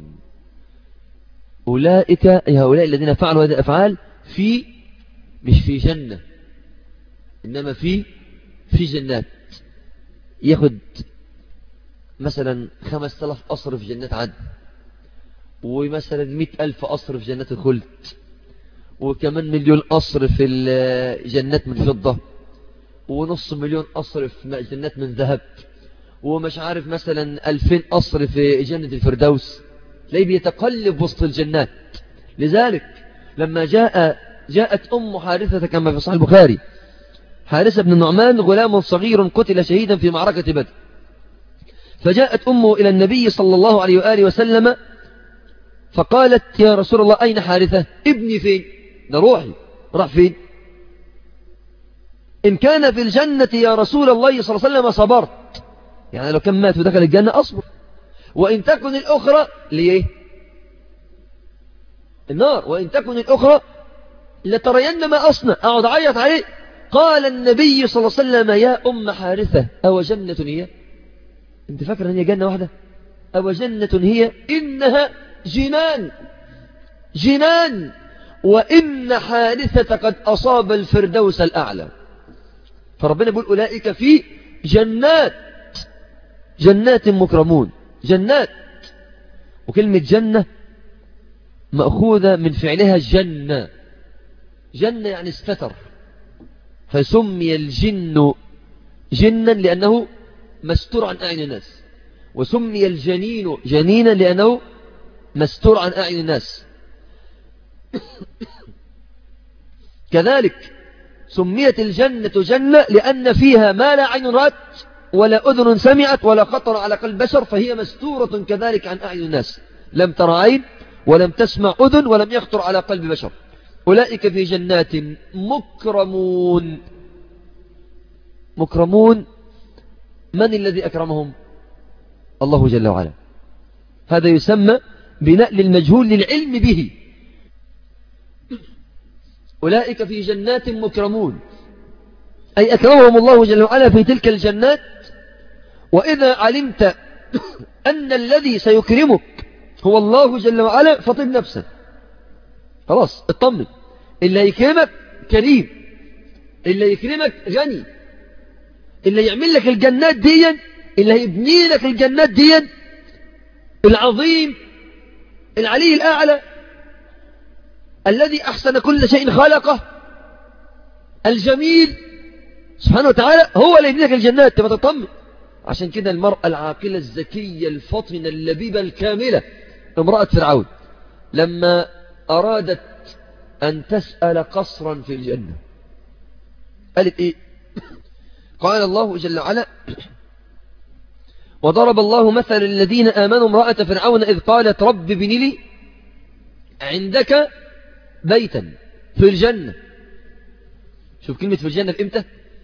أولئك هؤلاء الذين فعلوا هذه الأفعال في مش في جنة إنما في في جنات. ياخد مثلا خمس تلاف قصر في جنات عدن، ومثلا مئة ألف قصر في جنات الخلد، وكمان مليون قصر في الجنات من فضة، ونص مليون قصر في جنات من ذهب، ومش عارف مثلا ألفين قصر في جنة الفردوس. تلاقيه بيتقلب وسط الجنات. لذلك لما جاء جاءت أم حارثة كما في صحيح البخاري حارثة بن النعمان غلام صغير قتل شهيدا في معركة بدر، فجاءت أمه إلى النبي صلى الله عليه وآله وسلم فقالت يا رسول الله أين حارثة؟ ابني فين؟ ده روحي راح فين؟ إن كان في الجنة يا رسول الله صلى الله عليه وسلم صبرت، يعني لو كان مات ودخل الجنة أصبر، وإن تكن الأخرى ليه؟ النار، وإن تكن الأخرى لترين ما أصنع، أقعد أعيط عليه. قال النبي صلى الله عليه وسلم يا أم حارثة أو جنة هي؟ أنت فاكر أن هي جنة واحدة؟ أو جنة هي؟ إنها جنان جنان وإن حارثة قد أصاب الفردوس الأعلى. فربنا يقول أولئك في جنات جنات مكرمون. جنات، وكلمة جنة مأخوذة من فعلها جنة. جنة يعني استتر، فسمي الجن جنا لأنه مستور عن أعين الناس، وسمي الجنين جنينا لأنه مستور عن أعين الناس. كذلك سميت الجنة جنة لأن فيها ما لا عين رأت ولا أذن سمعت ولا خطر على قلب بشر، فهي مستورة كذلك عن أعين الناس، لم تر عين ولم تسمع أذن ولم يخطر على قلب بشر. أولئك في جنات مكرمون. مكرمون، من الذي أكرمهم؟ الله جل وعلا. هذا يسمى بنقل المجهول للعلم به. أولئك في جنات مكرمون أي أكرمهم الله جل وعلا في تلك الجنات. وإذا علمت أن الذي سيكرمك هو الله جل وعلا فطب نفسك، خلاص اطمن. اللي هيكرمك كريم، اللي هيكرمك غني، اللي يعمل لك الجنات دي، اللي هيبني لك الجنات دي العظيم العلي الأعلى الذي أحسن كل شيء خلقه الجميل سبحانه وتعالى هو اللي يبني لك الجنات. تبقى تطمن. عشان كده المرأة العاقلة الذكية الفطنة اللبيبة الكاملة امرأة فرعون لما أرادت أن تسأل قصرا في الجنة قالت إيه؟ قال الله جل وعلا وضرب الله مثل الذين آمنوا امرأة فرعون إذ قالت رب ابن لي عندك بيتا في الجنة. شوف كلمة في الجنة في إمتى؟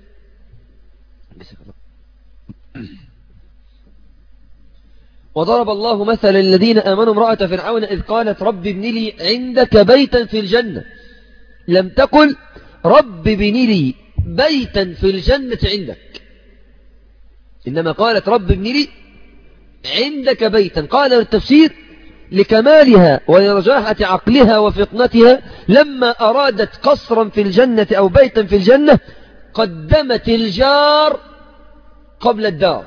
وضرب الله مثل الذين آمنوا امرأة فرعون إذ قالت رب ابن لي عندك بيتا في الجنة. لم تقل رب ابن لي بيتا في الجنة عندك، إنما قالت رب ابن لي عندك بيتا. قال التفسير لكمالها ولرجاحة عقلها وفطنتها لما أرادت قصرا في الجنة أو بيتا في الجنة قدمت الجار قبل الدار.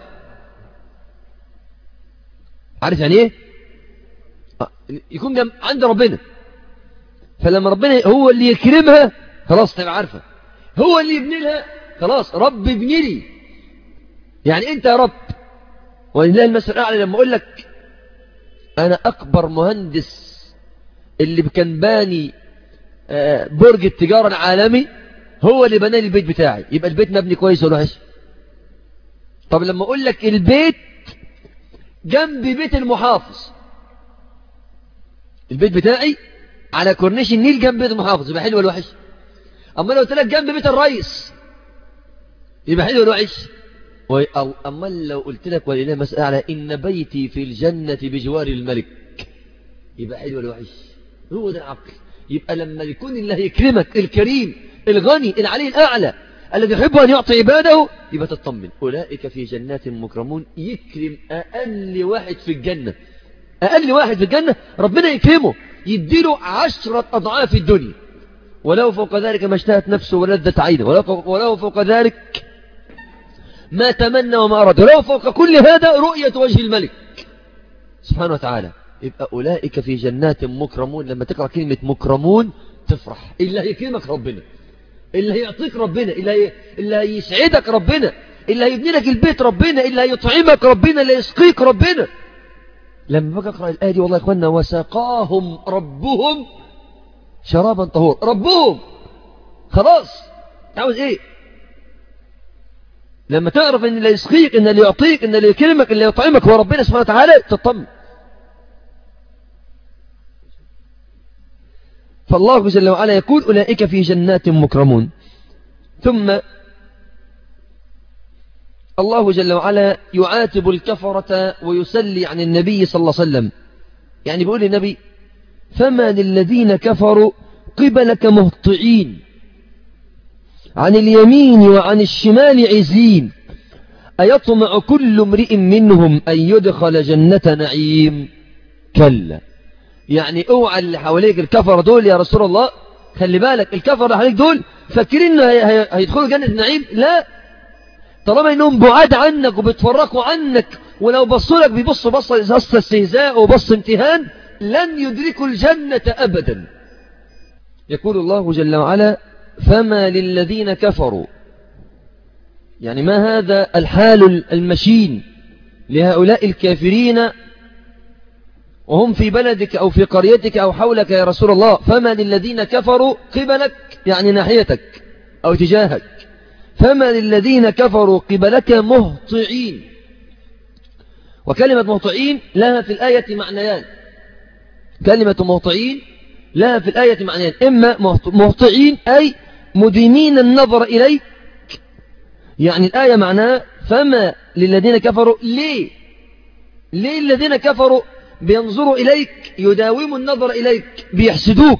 عارف يعني ايه؟ يكون جنب عند ربنا، فلما ربنا هو اللي يكرمها خلاص تبقى عارفة، هو اللي يبني لها خلاص رب ابني لي. يعني انت يا رب، ولله المثل الأعلى لما اقول لك انا اكبر مهندس اللي كان باني برج التجارة العالمي هو اللي بنى لي البيت بتاعي، يبقى البيت مبني كويس ولا وحش؟ طب لما اقول لك البيت جنب بيت المحافظ، البيت بتاعي على كورنيش النيل جنب بيت المحافظ، يبقى حلو ولا وحش؟ اما لو قلت لك جنب بيت الرئيس يبقى حلو ولا وحش؟ اما لو قلت لك ولله مسألة على ان بيتي في الجنة بجوار الملك يبقى حلو ولا وحش؟ هو ده العقل. يبقى لما يكون الله يكرمك الكريم الغني العلي الأعلى الذي يحب أن يعطي عباده يبقى تطمن. أولئك في جنات مكرمون. يكرم أقل واحد في الجنة، أقل واحد في الجنة ربنا يكرمه يديله عشرة أضعاف الدنيا، ولو فوق ذلك ما اشتهت نفسه ولذت عينه، ولو فوق ذلك ما تمنى وما أراد، ولو فوق كل هذا رؤية وجه الملك سبحانه وتعالى. يبقى أولئك في جنات مكرمون. لما تقرأ كلمة مكرمون تفرح. إلا هيكرمك ربنا، إلا هيعطيك ربنا، إلا إلا هيسعدك ربنا، إلا هيبني لك البيت ربنا، إلا هيطعمك ربنا، إلا يسقيك ربنا. لما بقى أقرأ الآية دي والله يا إخواننا وسقاهم ربهم شرابا طهور. ربهم خلاص عاوز إيه؟ لما تعرف إن اللي يسقيك إن اللي يعطيك إن اللي يكرمك إن اللي يطعمك هو ربنا سبحانه وتعالى تطمن. فالله جل وعلا يقول أولئك في جنات مكرمون. ثم الله جل وعلا يعاتب الكفرة ويسلي عن النبي صلى الله عليه وسلم. يعني بيقول النبي فما للذين كفروا قبلك مهطعين عن اليمين وعن الشمال عزين أيطمع كل امرئ منهم أن يدخل جنة نعيم كلا. يعني اوعى اللي حواليك الكفر دول يا رسول الله، خلي بالك الكفر اللي حواليك دول فاكرين هيدخلوا جنة النعيم؟ لا، طالما انهم بعاد عنك وبيتفرقوا عنك ولو بصوا لك بيبصوا بصة استهزاء وبص امتهان لن يدركوا الجنة أبدا. يقول الله جل وعلا فما للذين كفروا، يعني ما هذا الحال المشين لهؤلاء الكافرين وهم في بلدك أو في قريتك أو حولك يا رسول الله. فما للذين كفروا قبلك يعني ناحيتك أو تجاهك. فما للذين كفروا قبلك مهطعين. وكلمة مهطعين لها في الآية معنيان. كلمة مهطعين لها في الآية معنيان، إما مهطعين أي مديمين النظر إليك، يعني الآية معناها فما للذين كفروا. ليه ليه الذين كفروا بينظروا إليك يداوموا النظر إليك بيحسدوك،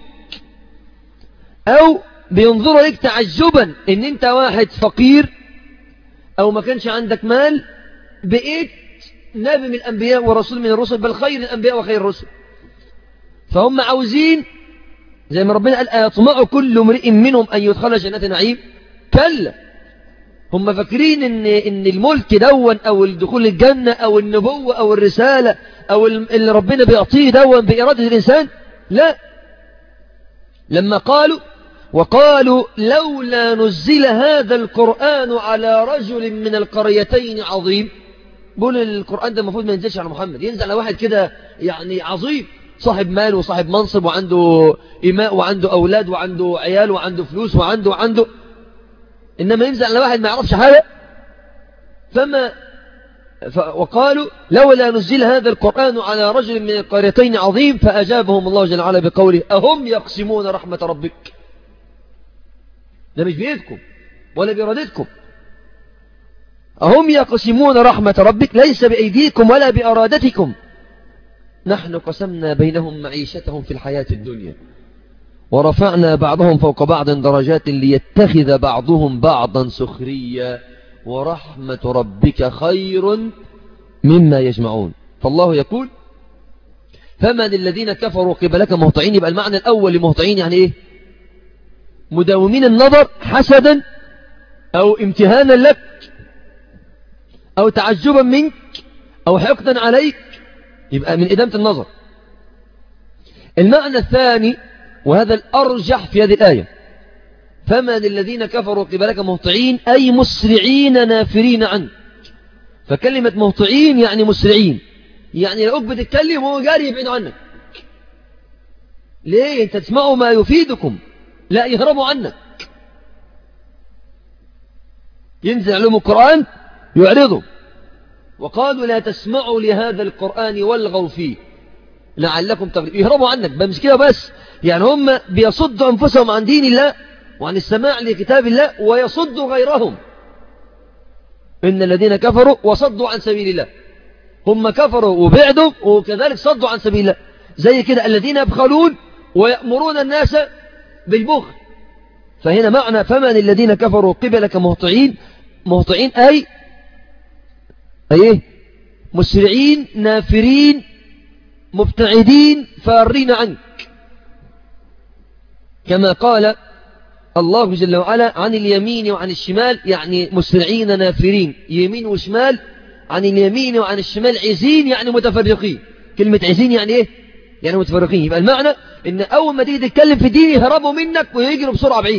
أو بينظروا إليك تعجبا إن أنت واحد فقير أو ما كانش عندك مال بقيت نبي من الأنبياء ورسول من الرسل، بل خير الأنبياء وخير الرسل. فهم عاوزين زي ما ربنا قال أيطمع كل امرئ منهم أن يدخل جنة نعيم؟ كلا. هم فاكرين إن, إن الملك دون أو الدخول الجنة أو النبوة أو الرسالة أو اللي ربنا بيعطيه دون بإرادة الإنسان. لا. لما قالوا وقالوا لولا نزل هذا القرآن على رجل من القريتين عظيم. بقول القرآن ده المفروض ما ينزلش على محمد، ينزل على واحد كده يعني عظيم، صاحب مال وصاحب منصب وعنده إماء وعنده أولاد وعنده عيال وعنده فلوس وعنده وعنده إنما ينزل على واحد ما يعرفش حاجة. فما ف... وقالوا لولا نزل هذا القرآن على رجل من القريتين عظيم. فأجابهم الله جل وعلا بقوله أهم يقسمون رحمة ربك؟ ده مش بيدكم ولا بإرادتكم. أهم يقسمون رحمة ربك ليس بأيديكم ولا بإرادتكم نحن قسمنا بينهم معيشتهم في الحياة الدنيا ورفعنا بعضهم فوق بعض درجات ليتخذ بعضهم بعضا سخريا ورحمة ربك خير مما يجمعون. فالله يقول فمن الذين كفروا قبلك مهطعين. يبقى المعنى الأول لمهطعين يعني إيه؟ مداومين النظر حسدا أو امتهانا لك أو تعجبا منك أو حقدا عليك، يبقى من إدامة النظر. المعنى الثاني وهذا الأرجح في هذه الآية فمن الذين كفروا قبلك مهطعين أي مسرعين نافرين عنك. فكلمة مهطعين يعني مسرعين، يعني لو بتتكلم وهو جاري يبعد عنك. ليه؟ انت تسمعوا ما يفيدكم لا يهربوا عنك. ينزل عليهم القرآن يعرضوا وقالوا لا تسمعوا لهذا القرآن والغوا فيه لعلكم تغلبون. يهربوا عنك. مش كده بس، يعني هم بيصدوا أنفسهم عن دين الله وعن السماع لكتاب الله ويصدوا غيرهم. إن الذين كفروا وصدوا عن سبيل الله، هم كفروا وبعدوا وكذلك صدوا عن سبيل الله. زي كده الذين يبخلون ويأمرون الناس بالبخل. فهنا معنى فمن الذين كفروا قبلك مهطعين، مهطعين أي أيه مسرعين نافرين مبتعدين فارين عنك، كما قال الله جل وعلا عن اليمين وعن الشمال، يعني مسرعين نافرين يمين وشمال، عن اليمين وعن الشمال عزين يعني متفرقين. كلمة عزين يعني ايه؟ يعني متفرقين. يبقى المعنى ان اول ما تيجي تتكلم في دين يهربوا منك ويجروا بسرعة بعيد.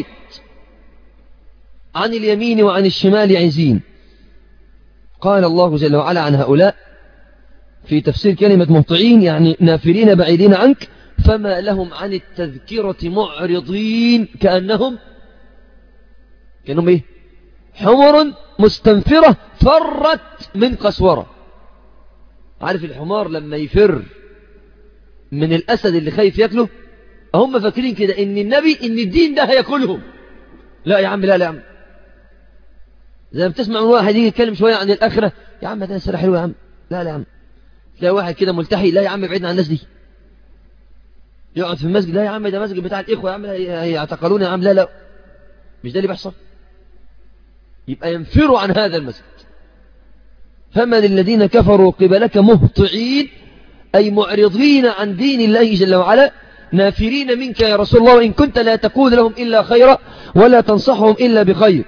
عن اليمين وعن الشمال عزين. قال الله جل وعلا عن هؤلاء في تفسير كلمة مهطعين يعني نافرين بعيدين عنك فما لهم عن التذكرة معرضين كأنهم كأنهم ايه؟ حمر مستنفرة فرت من قسورة. عارف الحمار لما يفر من الأسد اللي خايف يأكله؟ هم فاكرين كده ان النبي ان الدين ده هيأكلهم. لا يا عم، لا لا يا عم. زي ما بتسمع من واحد يجي يتكلم شوية عن الآخرة، يا عم ده سنة حلوة يا عم، لا لا يا عم. تلاقي واحد كده ملتحي، لا يا عم بعيدنا عن الناس دي. يقعد في المسجد، لا يا عم ده مسجد بتاع الإخوة يا عم هيعتقلون يا عم، لا لا مش ده اللي بيحصل. يبقى ينفروا عن هذا المسجد. فمن الذين كفروا قبلك مهطعين أي معرضين عن دين الله جل وعلا نافرين منك يا رسول الله، وإن كنت لا تقول لهم إلا خيرا ولا تنصحهم إلا بخير.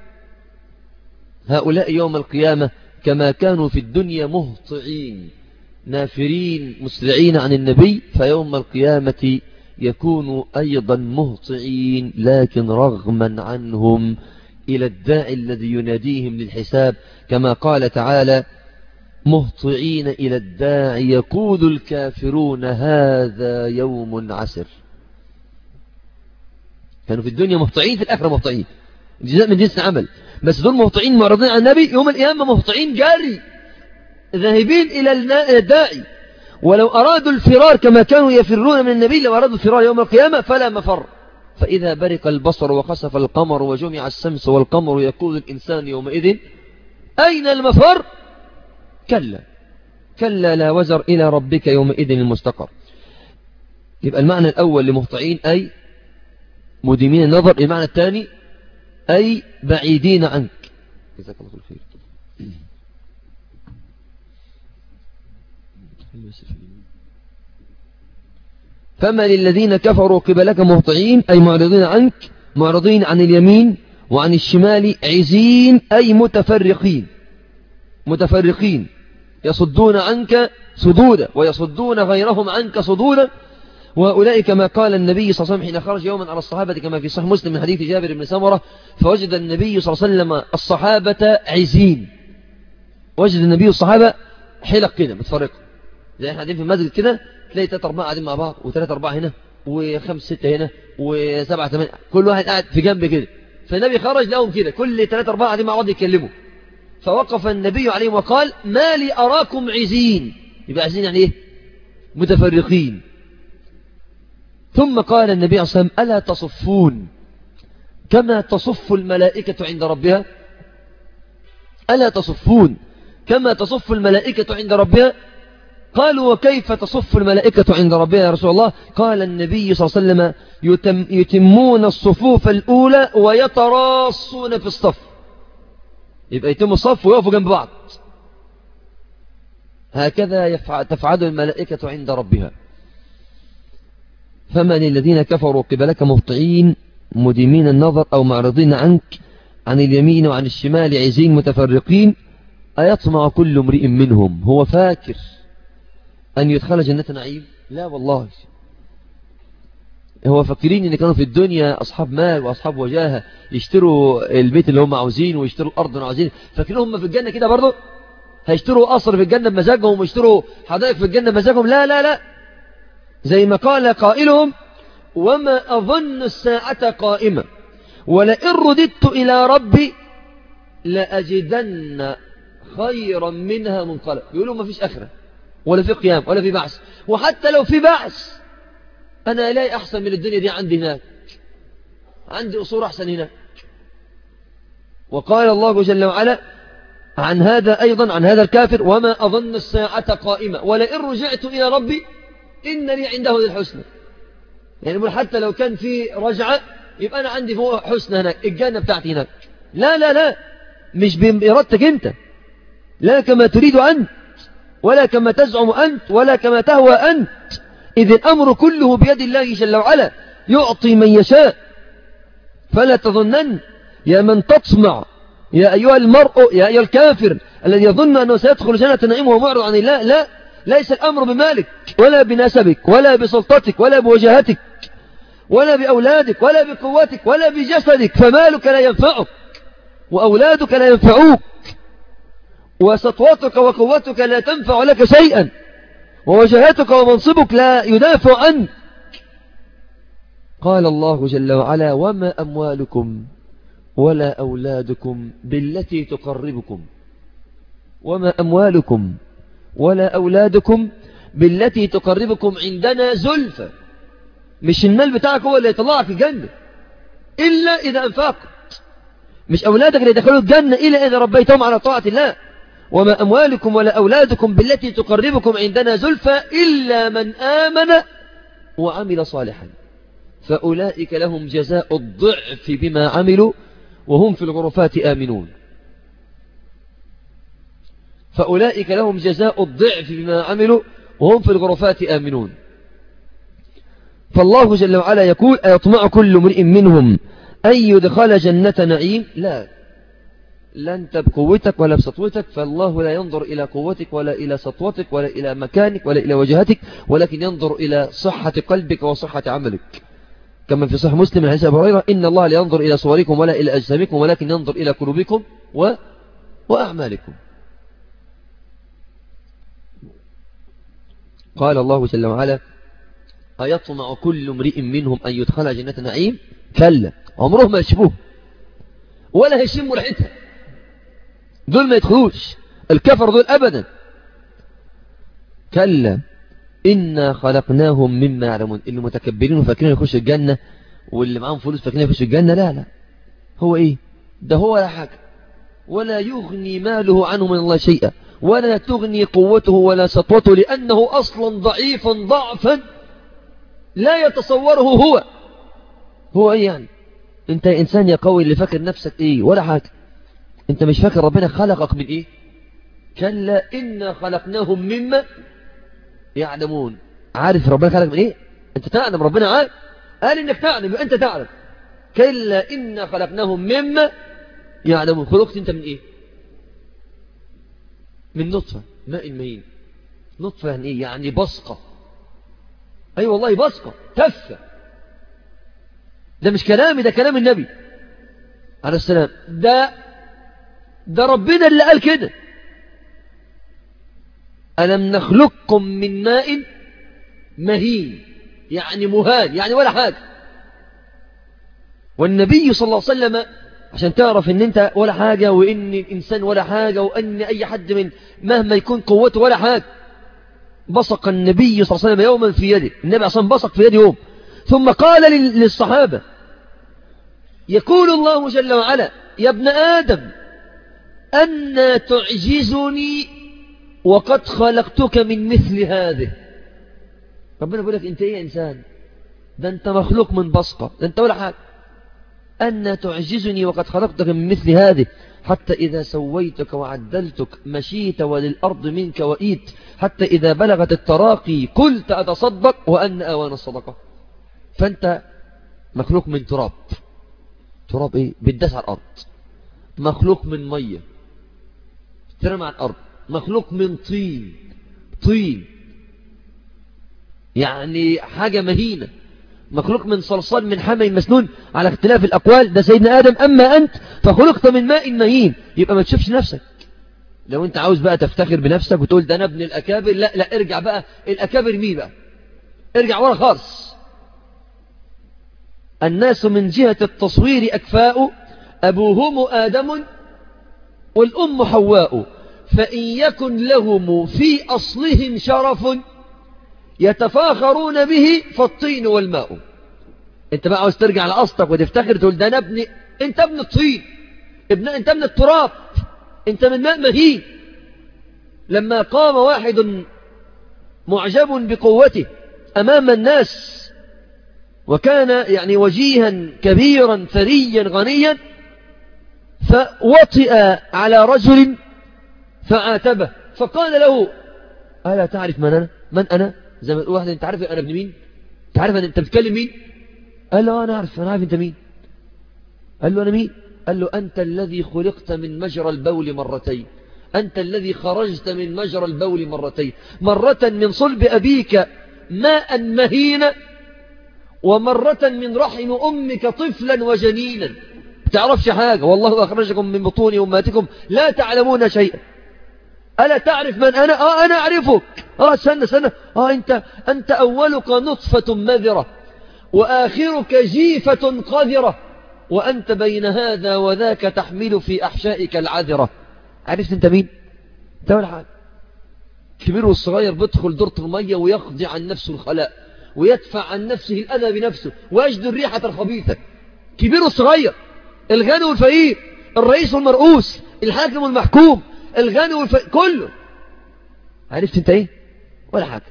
هؤلاء يوم القيامة كما كانوا في الدنيا مهطعين نافرين مسرعين عن النبي، فيوم القيامة يكونوا أيضا مهطعين لكن رغما عنهم إلى الداعي الذي يناديهم للحساب، كما قال تعالى مهطعين إلى الداعي يقول الكافرون هذا يوم عسر. كانوا في الدنيا مهطعين، في الآخرة مهطعين، جزاء من جنس العمل. بس دول مهطعين معرضين عن النبي، يوم القيامة مهطعين جاري ذاهبين إلى الداعي. ولو أرادوا الفرار كما كانوا يفرون من النبي، لو أرادوا الفرار يوم القيامة فلا مفر. فإذا برق البصر وخسف القمر وجمع الشمس والقمر يقول الإنسان يومئذ أين المفر؟ كلا كلا لا وزر إلى ربك يومئذ المستقر. يبقى المعنى الأول لمهطعين أي مديمين النظر. المعنى الثاني أي بعيدين عنك. جزاك الله خير. فما للذين كفروا قبلك مهطعين أي معرضين عنك، معرضين عن اليمين وعن الشمال، عزين أي متفرقين، متفرقين يصدون عنك صدودا ويصدون غيرهم عنك صدودا. وأولئك كما قال النبي صلى الله عليه وسلم حين خرج يوما على الصحابة كما في صحيح مسلم من حديث جابر بن سمرة، فوجد النبي صلى الله عليه وسلم الصحابة عزين، وجد النبي الصحابة حلق كده متفرقة، زي احنا قاعدين في المسجد كده تلاقي ثلاثة أربعة قاعدين مع بعض، وثلاثة أربعة هنا، وخمس ستة هنا، وسبعة ثمانية، كل واحد قاعد في جنب كده. فالنبي خرج لهم كده كل ثلاثة أربعة قاعدين مع بعض يتكلموا، فوقف النبي عليهم وقال ما لي أراكم عزين، يبقى عزين يعني إيه؟ متفرقين. ثم قال النبي عليه الصلاة والسلام ألا تصفون كما تصف الملائكة عند ربها؟ ألا تصفون كما تصف الملائكة عند ربها؟ قالوا وكيف تصف الملائكة عند ربها يا رسول الله؟ قال النبي صلى الله عليه وسلم يتم يتمون الصفوف الأولى ويتراصون في الصف، يبقى يتم الصف ويقفوا جنب بعض. هكذا تفعل الملائكة عند ربها. فمن الذين كفروا قبلك مهطعين مديمين النظر أو معرضين عنك عن اليمين وعن الشمال عزين متفرقين، أيطمع كل امرئ منهم، هو فاكر أن يدخل جنة نعيم؟ لا والله، هو فاكرين ان كانوا في الدنيا أصحاب مال وأصحاب وجاهة، يشتروا البيت اللي هم عاوزين ويشتروا الأرض اللي عاوزين، فاكرين هم في الجنة كده برضه هيشتروا قصر في الجنة بمزاجهم ويشتروا حدائق في الجنة بمزاجهم؟ لا لا لا، زي ما قال قائلهم وما أظن الساعة قائمة ولئن رددت إلى ربي لأجدن خيرا منها منقلب. يقولوا ما فيش آخرة ولا في قيام ولا في بعث، وحتى لو في بعث أنا ألاقي أحسن من الدنيا دي عندي هناك، عندي أصول أحسن هناك. وقال الله جل وعلا عن هذا أيضا عن هذا الكافر وما أظن الساعة قائمة ولئن رجعت إلى ربي إن لي عنده الحسنى. يعني حتى لو كان في رجعة يبقى أنا عندي فوق حسنى هناك، الجنة بتاعتي هناك. لا لا لا، مش بإرادتك أنت، لا كما تريد أنت ولا كما تزعم أنت ولا كما تهوى أنت، إذ الأمر كله بيد الله جل وعلا يعطي من يشاء. فلا تظنن يا من تطمع يا أيها المرء يا أيها الكافر الذي يظن أنه سيدخل جنة نعيم وهو معرض عن الله، لا، ليس الأمر بمالك ولا بنسبك ولا بسلطتك ولا بوجاهتك ولا بأولادك ولا بقوتك ولا بجسدك، فمالك لا ينفعك وأولادك لا ينفعوك وسطوتك وقوتك لا تنفع لك شيئا ووجاهتك ومنصبك لا يدافع عنك. قال الله جل وعلا وما أموالكم ولا أولادكم بالتي تقربكم، وما أموالكم ولا أولادكم بالتي تقربكم عندنا زلفى. مش المال بتاعك هو اللي يطلعك الجنة إلا إذا أنفقت، مش أولادك اللي يدخلوا الجنة إلا إذا ربيتهم على طاعة الله. وما أموالكم ولا أولادكم بالتي تقربكم عندنا زلفى إلا من آمن وعمل صالحا فأولئك لهم جزاء الضعف بما عملوا وهم في الغرفات آمنون. فأولئك لهم جزاء الضعف بما عملوا وهم في الغرفات آمنون. فالله جل وعلا يقول أيطمع كل امرئ منهم أن يدخل جنة نعيم؟ لا، لا أنت بقوتك ولا بسطوتك، فالله لا ينظر إلى قوتك ولا إلى سطوتك ولا إلى مكانك ولا إلى وجهتك، ولكن ينظر إلى صحة قلبك وصحة عملك، كما في صحيح مسلم من حديث أبي هريرة إن الله لا ينظر إلى صوركم ولا إلى أجسامكم ولكن ينظر إلى قلوبكم و... وأعمالكم. قال الله جل وعلا أيطمع كل امرئ منهم أن يدخل جنة نعيم؟ كلا، عمرهم ما يشبوه ولا يشموا ريحتها، دول ما يدخلوش، الكفر دول أبدا. كلا إنا خلقناهم مما يعلمون. اللي متكبرين وفاكرين يخش الجنة واللي معاهم فلوس فاكرين يخش الجنة، لا لا، هو إيه ده؟ هو لا حاجة، ولا يغني ماله عنه من الله شيئا ولا تغني قوته ولا سطوته، لأنه أصلا ضعيفا ضعفا لا يتصوره هو. هو إيه يعني؟ أنت إنسان يا قوي اللي فاكر نفسك إيه؟ ولا حاجة. أنت مش فاكر ربنا خلقك من إيه؟ كلا إنا خلقناهم مما يعلمون. عارف ربنا خلق من إيه؟ أنت تعلم، ربنا عارف، قال إنك تعلم يبقى أنت تعلم. كلا إنا خلقناهم مما يعلمون. خلقت أنت من إيه؟ من نطفة ماء مهين. نطفة يعني إيه؟ يعني بصقة. أي أيوة والله بصقة تفة. ده مش كلامي، ده كلام النبي عليه السلام. ده ده ربنا اللي قال كده. ألم نخلقكم من ماء مهين، يعني مهان، يعني ولا حاجة. والنبي صلى الله عليه وسلم عشان تعرف ان انت ولا حاجة، وان الانسان ولا حاجة، وان اي حد من مهما يكون قوته ولا حاجة، بصق النبي صلى الله عليه وسلم يوما في يده. النبي اصلا بصق في يده يوم، ثم قال للصحابة: يقول الله جل وعلا: يا ابن آدم أن تعجزني وقد خلقتك من مثل هذه. ربنا يقول لك: انت ايه يا انسان؟ ده انت مخلوق من بصقة، ده انت ولا حاجة. أن تعجزني وقد خلقتك من مثل هذه، حتى إذا سويتك وعدلتك مشيت وللأرض منك وإيت، حتى إذا بلغت التراقي قلت أتصدق وأن أوان الصدقة. فأنت مخلوق من تراب. تراب إيه؟ بتداس على الأرض. مخلوق من مية ترمى على الأرض. مخلوق من طين. طين يعني حاجة مهينة. مخلوق من صلصال من حمأ مسنون على اختلاف الأقوال. ده سيدنا آدم. أما أنت فخلقت من ماء مهين. يبقى ما تشوفش نفسك. لو أنت عاوز بقى تفتخر بنفسك وتقول ده أنا ابن الأكابر، لا لا، ارجع بقى. الأكابر مين بقى؟ ارجع ورا خالص. الناس من جهة التصوير أكفاء، أبوهم آدم والأم حواء، فإن يكن لهم في أصلهم شرف يتفاخرون به فالطين والماء. انت بقى عاوز ترجع لأصلك وتفتخر تقول ده انا ابن، انت ابن الطين، ابن انت ابن التراب، انت من ماء مهين. لما قام واحد معجب بقوته أمام الناس، وكان يعني وجيها كبيرا ثريا غنيا، فوطئ على رجل فعاتبه، فقال له: ألا تعرف من أنا؟ من أنا؟ زي ما تقول واحد: أنت عارف أنا ابن مين؟ أنت عارف أنت بتكلم مين؟ قال له: أنا أعرف، أنا عارف أنت مين. قال له: أنا مين؟ قال له: أنت الذي خلقت من مجرى البول مرتين. أنت الذي خرجت من مجرى البول مرتين، مرة من صلب أبيك ماء مهينا، ومرة من رحم أمك طفلا وجنينا. تعرفش حاجة، والله أخرجكم من بطون أمهاتكم لا تعلمون شيئا. ألا تعرف من أنا؟ آه أنا أعرفك. آه سنة سنة. آه أنت أنت أولك نطفة مذرة، وآخرك جيفة قذرة، وأنت بين هذا وذاك تحمل في أحشائك العذرة. عرفت أنت مين؟ أنت ولا حاجة. كبير والصغير بيدخل دورة المية ويقضي عن نفسه الخلاء، ويدفع عن نفسه الأذى بنفسه، ويجد الريحة الخبيثة. كبير والصغير، الغني والفقير، الرئيس والمرؤوس، الحاكم والمحكوم، الغني والفقير، كله. عرفت انت ايه؟ ولا حاجة.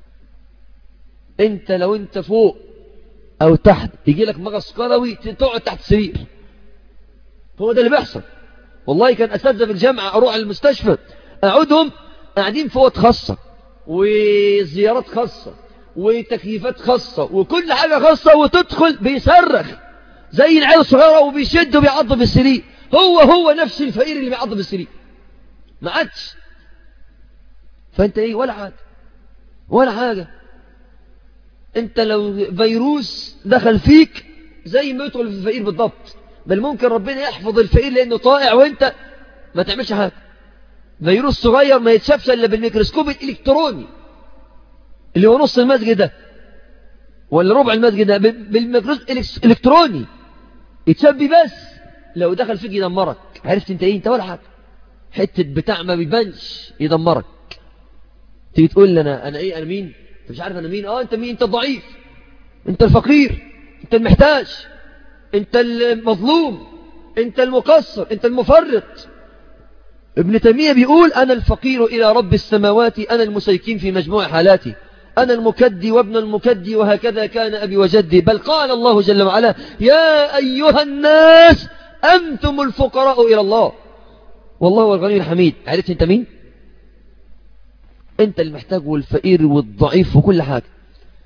انت لو انت فوق او تحت يجي لك مغص قلوي تقعد تحت السرير. هو ده اللي بيحصل. والله كان اساتذه في الجامعه اروح على المستشفى اقعدهم قاعدين في اوض خاصه، وزيارات خاصه، وتكييفات خاصه، وكل حاجه خاصه، وتدخل بيصرخ زي العيال الصغيره وبيشد وبيعض في السرير. هو هو نفس الفقير اللي بيعض في السرير، ما عادش. فانت ايه؟ ولا حاجه، ولا حاجه. انت لو فيروس دخل فيك زي ما يدخل في الفقير بالضبط، بل ممكن ربنا يحفظ الفقير لانه طائع وانت ما تعملش حاجه. فيروس صغير ما يتشافش الا بالميكروسكوب الالكتروني اللي هو نص المسجد ده ولا ربع المسجد ده، بالميكروسكوب الالكتروني يتشاف بيه، بس لو دخل فيك يدمرك. عرفت انت ايه؟ انت ولا حاجه. حته بتاع ما بيبانش يدمرك. تيجي تقول لي انا انا ايه؟ انا مين؟ انت مش عارف انا مين؟ اه انت مين؟ انت الضعيف، انت الفقير، انت المحتاج، انت المظلوم، انت المقصر، انت المفرط. ابن تيمية بيقول: انا الفقير الى رب السماوات، انا المسيكين في مجموع حالاتي، انا المكدي وابن المكدي، وهكذا كان ابي وجدي. بل قال الله جل وعلا: يا ايها الناس انتم الفقراء الى الله والله هو الغني الحميد. عرفت انت مين؟ انت المحتاج والفقير والضعيف وكل حاجة.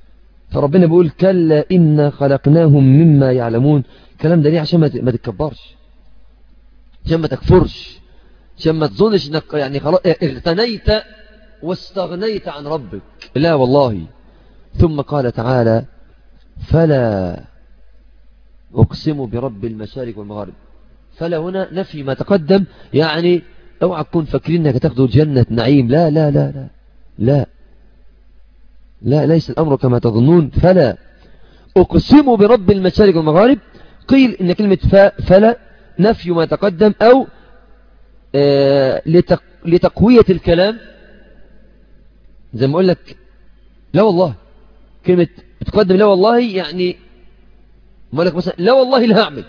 فربنا بيقول كلا إنا خلقناهم مما يعلمون. الكلام ده ليه؟ عشان ما تتكبرش، عشان ما تكفرش، عشان ما تظنش انك يعني خلاص اغتنيت واستغنيت عن ربك. لا والله. ثم قال تعالى فلا أقسم برب المشارق والمغارب. فلا هنا نفي ما تقدم، يعني اوعى تكون فاكرين انك تاخذوا جنة نعيم. لا لا لا لا لا لا ليس الأمر كما تظنون. فلا أقسم برب المشارق والمغارب. قيل إن كلمة فلا نفي ما تقدم، أو آه لتقوية الكلام، زي ما أقول لك لا والله. كلمة تقدم لا والله يعني ما لك مثلا لا والله لا هعمل.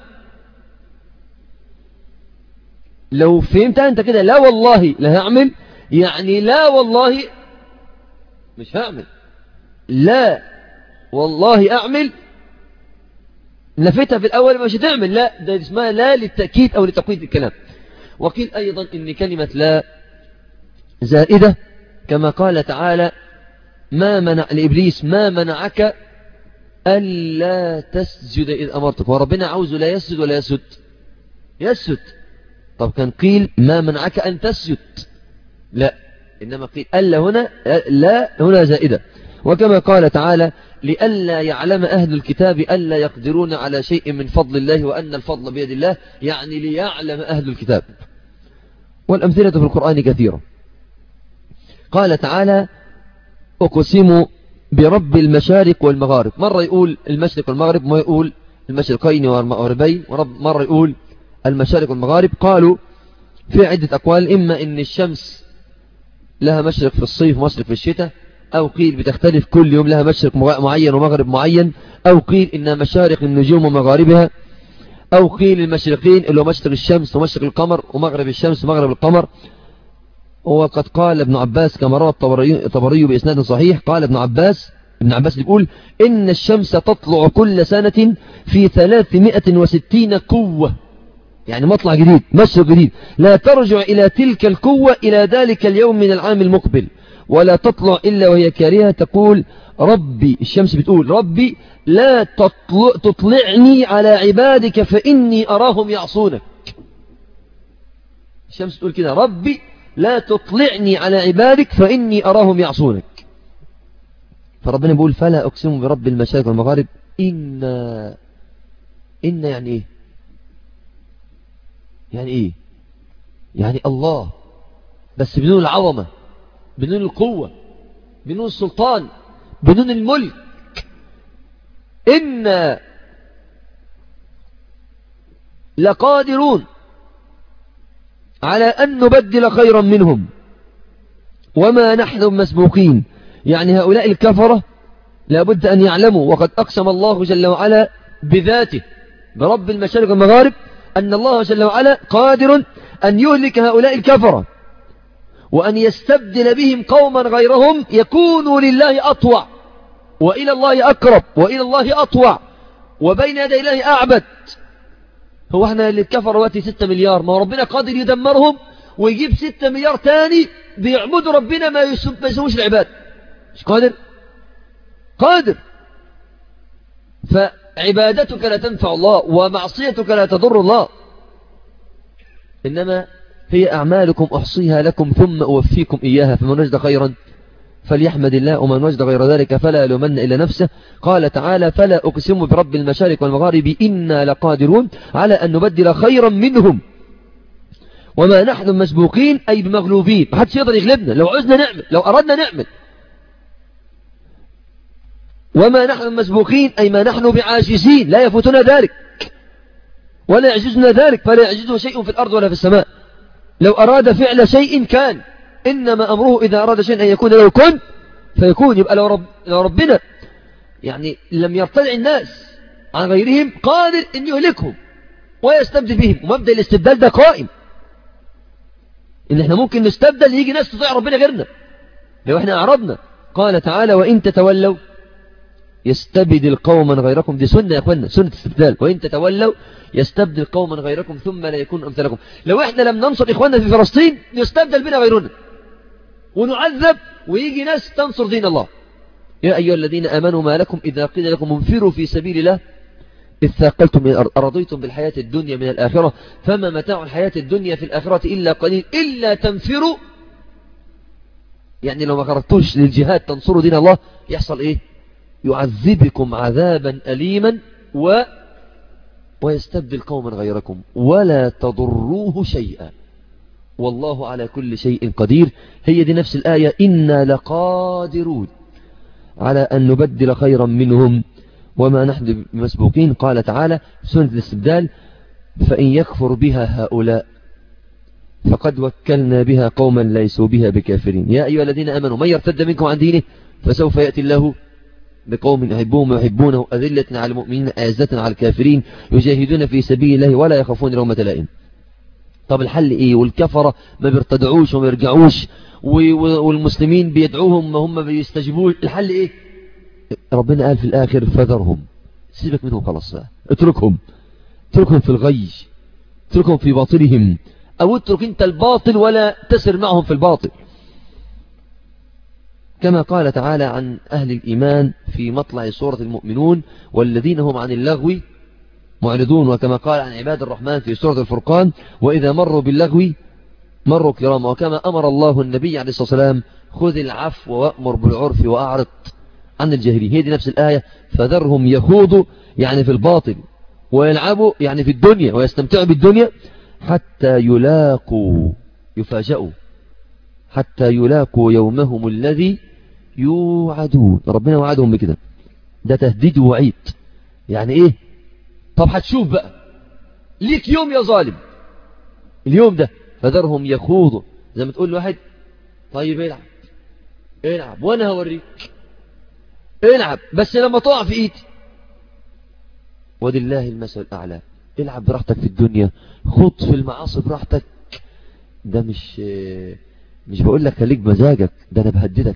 لو فهمت أنت كده لا والله لا هعمل، يعني لا والله مش هعمل، لا والله أعمل، نفيتها في الأول مش هتعمل. لا، ده اسمها لا للتأكيد أو لتقوية الكلام. وقيل أيضا إن كلمة لا زائدة، كما قال تعالى ما منع لإبليس ما منعك ألا تسجد إذ أمرتك. وربنا عاوزه لا يسجد ولا يسجد يسجد. طب كان قيل ما منعك أن تسجد، لا، إنما قيل ألا هنا لا هنا زائدة. وكما قال تعالى لئلا يعلم أهل الكتاب ألا يقدرون على شيء من فضل الله وأن الفضل بيد الله، يعني ليعلم أهل الكتاب. والأمثلة في القرآن كثيرة. قال تعالى أقسم برب المشارق والمغارب. مرة يقول المشرق والمغرب، مرة يقول المشرقين والمغربين، مرة يقول المشارق والمغارب. قالوا في عدة أقوال، إما إن الشمس لها مشرق في الصيف ومشرق في الشتاء، أو قيل بتختلف كل يوم لها مشرق معين ومغرب معين، أو قيل إن مشارق النجوم ومغاربها، أو قيل المشرقين اللي هو مشرق الشمس ومشرق القمر ومغرب الشمس ومغرب القمر. وقد قال ابن عباس كما روى الطبري بإسناد صحيح، قال ابن عباس ابن عباس يقول إن الشمس تطلع كل سنة في ثلاثمائة وستين قوة، يعني مطلع جديد مشرق جديد، لا ترجع إلى تلك القوة إلى ذلك اليوم من العام المقبل، ولا تطلع إلا وهي كارهة تقول ربي، الشمس بتقول ربي لا تطلع تطلعني على عبادك فإني أراهم يعصونك. الشمس تقول كده ربي لا تطلعني على عبادك فإني أراهم يعصونك. فربنا بيقول فلا أقسم برب المشارق والمغارب. إن إن يعني إيه؟ يعني إيه؟ يعني الله، بس بدون العظمة، بدون القوة، بدون السلطان، بدون الملك. إن لقادرون على أن نبدل خيرا منهم وما نحن مسبوقين. يعني هؤلاء الكفرة لابد أن يعلموا، وقد أقسم الله جل وعلا بذاته برب المشارق والمغارب أن الله جل وعلا قادر أن يهلك هؤلاء الكفرة وأن يستبدل بهم قوما غيرهم يكونوا لله أطوع وإلى الله أقرب وإلى الله أطوع وبين يدي الله أعبد. هو احنا اللي اتكفروا وقتي ستة مليار، ما هو ربنا قادر يدمرهم ويجيب ستة مليار تاني بيعبدوا ربنا ما يسووش العباد. مش قادر؟ قادر. فعبادتك لا تنفع الله ومعصيتك لا تضر الله، إنما هي أعمالكم أحصيها لكم ثم أوفيكم إياها، فمن وجد خيرا فليحمد الله ومن وجد غير ذلك فلا يلومن إلا نفسه. قال تعالى فلا أقسم برب المشارق والمغارب إنا لقادرون على أن نبدل خيرا منهم وما نحن مسبوقين، أي بمغلوبين، ما حدش يقدر يغلبنا لو عزنا نعمل، لو أردنا نعمل. وما نحن مسبوقين أي ما نحن بعاجزين، لا يفوتنا ذلك ولا يعجزنا ذلك، فلا يعجزه شيء في الأرض ولا في السماء. لو أراد فعل شيء كان، إنما أمره إذا أراد شيء أن يكون له كن فيكون. يبقى لو, رب لو ربنا يعني لم يرتدع الناس عن غيرهم قادر أن يهلكهم ويستبدل بهم، ومبدأ الاستبدال ده قائم، إن احنا ممكن نستبدل يجي ناس تطيع ربنا غيرنا لو احنا أعرضنا. قال تعالى وإن تتولوا يستبدل قوما غيركم. دي سنة يا أخوانا، سنة استبدال. وإن تتولوا يستبدل قوما غيركم ثم لا يكون أمثالكم. لو احنا لم ننصر إخواننا في فلسطين يستبدل بنا غيرنا ونعذب ويجي ناس تنصر دين الله. يا أيها الذين آمنوا ما لكم إذا قيل لكم انفروا في سبيل الله إذ ثاقلتم من الأرض أرضيتم بالحياة الدنيا من الآخرة فما متاع الحياة الدنيا في الآخرة إلا قليل إلا تنفروا. يعني لو ما خرجتوش للجهاد تنصروا دين الله يحصل إيه؟ يعذبكم عذابا أليما و ويستبدل قوما غيركم ولا تضروه شيئا والله على كل شيء قدير. هي دي نفس الآية إنا لقادرون على أن نبدل خيرا منهم وما نحن بمسبوقين. قال تعالى سنة الاستبدال فإن يكفر بها هؤلاء فقد وكلنا بها قوما ليسوا بها بكافرين. يا أيها الذين آمنوا من يرتد منكم عن دينه فسوف يأتي الله بقوم يحبهم ويحبونه أذلة على المؤمنين أعزة على الكافرين يجاهدون في سبيل الله ولا يخافون لومة لائم. طب الحل إيه؟ والكفرة ما بيرتدعوش وما يرجعوش والمسلمين بيدعوهم ما هم بيستجيبوش، الحل إيه؟ ربنا قال في الآخر فذرهم، سيبك منهم خلاص بقى، اتركهم اتركهم في الغي، اتركهم في باطلهم، أو اترك انت الباطل ولا تسر معهم في الباطل. كما قال تعالى عن أهل الإيمان في مطلع سورة المؤمنون والذين هم عن اللغو معرضون، وكما قال عن عباد الرحمن في سورة الفرقان وإذا مروا باللغو مروا كراما، وكما أمر الله النبي عليه الصلاة والسلام خذ العفو وأمر بالعرف وأعرض عن الجاهلين. هي دي نفس الآية فذرهم يخوضوا يعني في الباطل ويلعبوا يعني في الدنيا ويستمتعوا بالدنيا حتى يلاقوا يفاجئوا حتى يلاقوا يومهم الذي يوعدون. ربنا وعدهم بكده، ده تهديد ووعيد. يعني ايه؟ طب هتشوف بقى ليك يوم يا ظالم، اليوم ده فذرهم يخوضوا، زي ما تقول لواحد طيب العب العب وانا هوريك، العب بس لما تقع في ايدي. ولله المثل الاعلى، العب براحتك في الدنيا، خض في المعاصي براحتك، ده مش مش بقول لك خليك مزاجك، ده انا بهددك.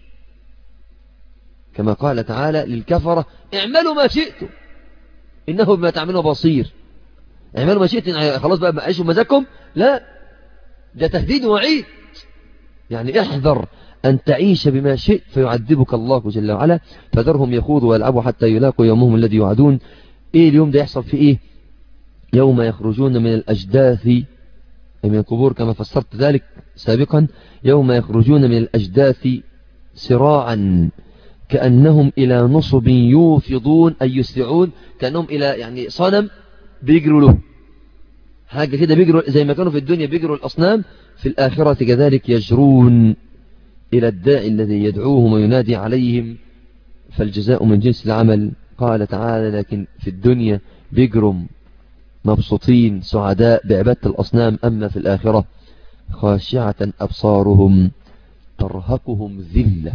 كما قال تعالى للكفرة اعملوا ما شئتم انه بما تعملوا بصير. اعملوا ما شئتم خلاص بقى عيشوا مزاجكم، لا ده تهديد وعيد. يعني احذر أن تعيش بما شئت فيعذبك الله جل وعلا. فذرهم يخوضوا ويلعبوا حتى يلاقوا يومهم الذي يوعدون. ايه اليوم ده يحصل في ايه؟ يوم يخرجون من الأجداث من القبور كما فسرت ذلك سابقا، يوم يخرجون من الأجداث سراعا كأنهم إلى نصب يوفضون أي يسرعون، كأنهم إلى يعني صنم بيجروا له، حاجة كده بيجروا زي ما كانوا في الدنيا بيجروا الأصنام، في الآخرة كذلك يجرون إلى الداعي الذي يدعوهم وينادي عليهم، فالجزاء من جنس العمل. قال تعالى لكن في الدنيا بيجروا مبسوطين سعداء بعبادة الأصنام، أما في الآخرة خاشعة أبصارهم ترهقهم ذلة،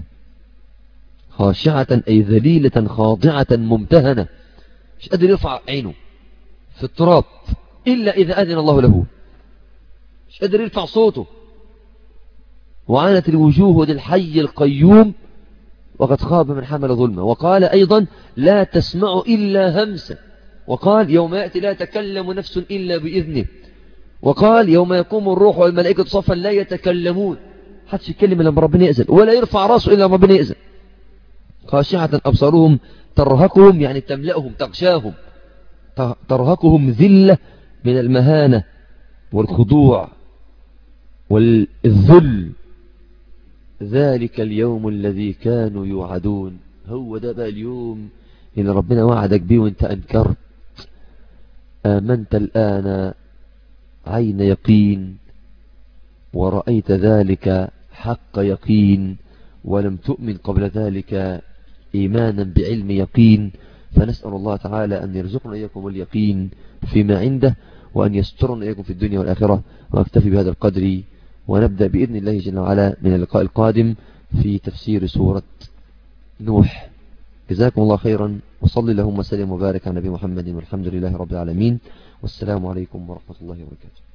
خاشعة أي ذليلة خاضعة ممتهنة، مش قادر يرفع عينه في التراب إلا إذا أذن الله له، مش قادر يرفع صوته. وعانت الوجوه للحي القيوم وقد خاب من حمل ظلمه. وقال أيضا لا تسمع إلا همسا. وقال يوم يأتي لا تكلم نفس إلا بإذنه. وقال يوم يقوم الروح والملائكة صفا لا يتكلمون، حدش يتكلم لما ربنا يأذن، ولا يرفع راسه إلا لما ربنا يأذن. خاشعة أبصارهم ترهقهم يعني تملأهم تغشاهم، ترهقهم ذلة من المهانة والخضوع والذل. ذلك اليوم الذي كانوا يوعدون. هو ده بقى اليوم اللي ربنا وعدك بيه وانت أنكرت. آمنت الآن عين يقين ورأيت ذلك حق يقين، ولم تؤمن قبل ذلك إيمانا بعلم يقين. فنسأل الله تعالى أن يرزقنا إياكم اليقين فيما عنده، وأن يسترنا إياكم في الدنيا والآخرة. وأكتفي بهذا القدر، ونبدأ بإذن الله جل وعلا من اللقاء القادم في تفسير سورة نوح. جزاكم الله خيرا، وصلي اللهم وسلم وبارك على نبي محمد، والحمد لله رب العالمين، والسلام عليكم ورحمة الله وبركاته.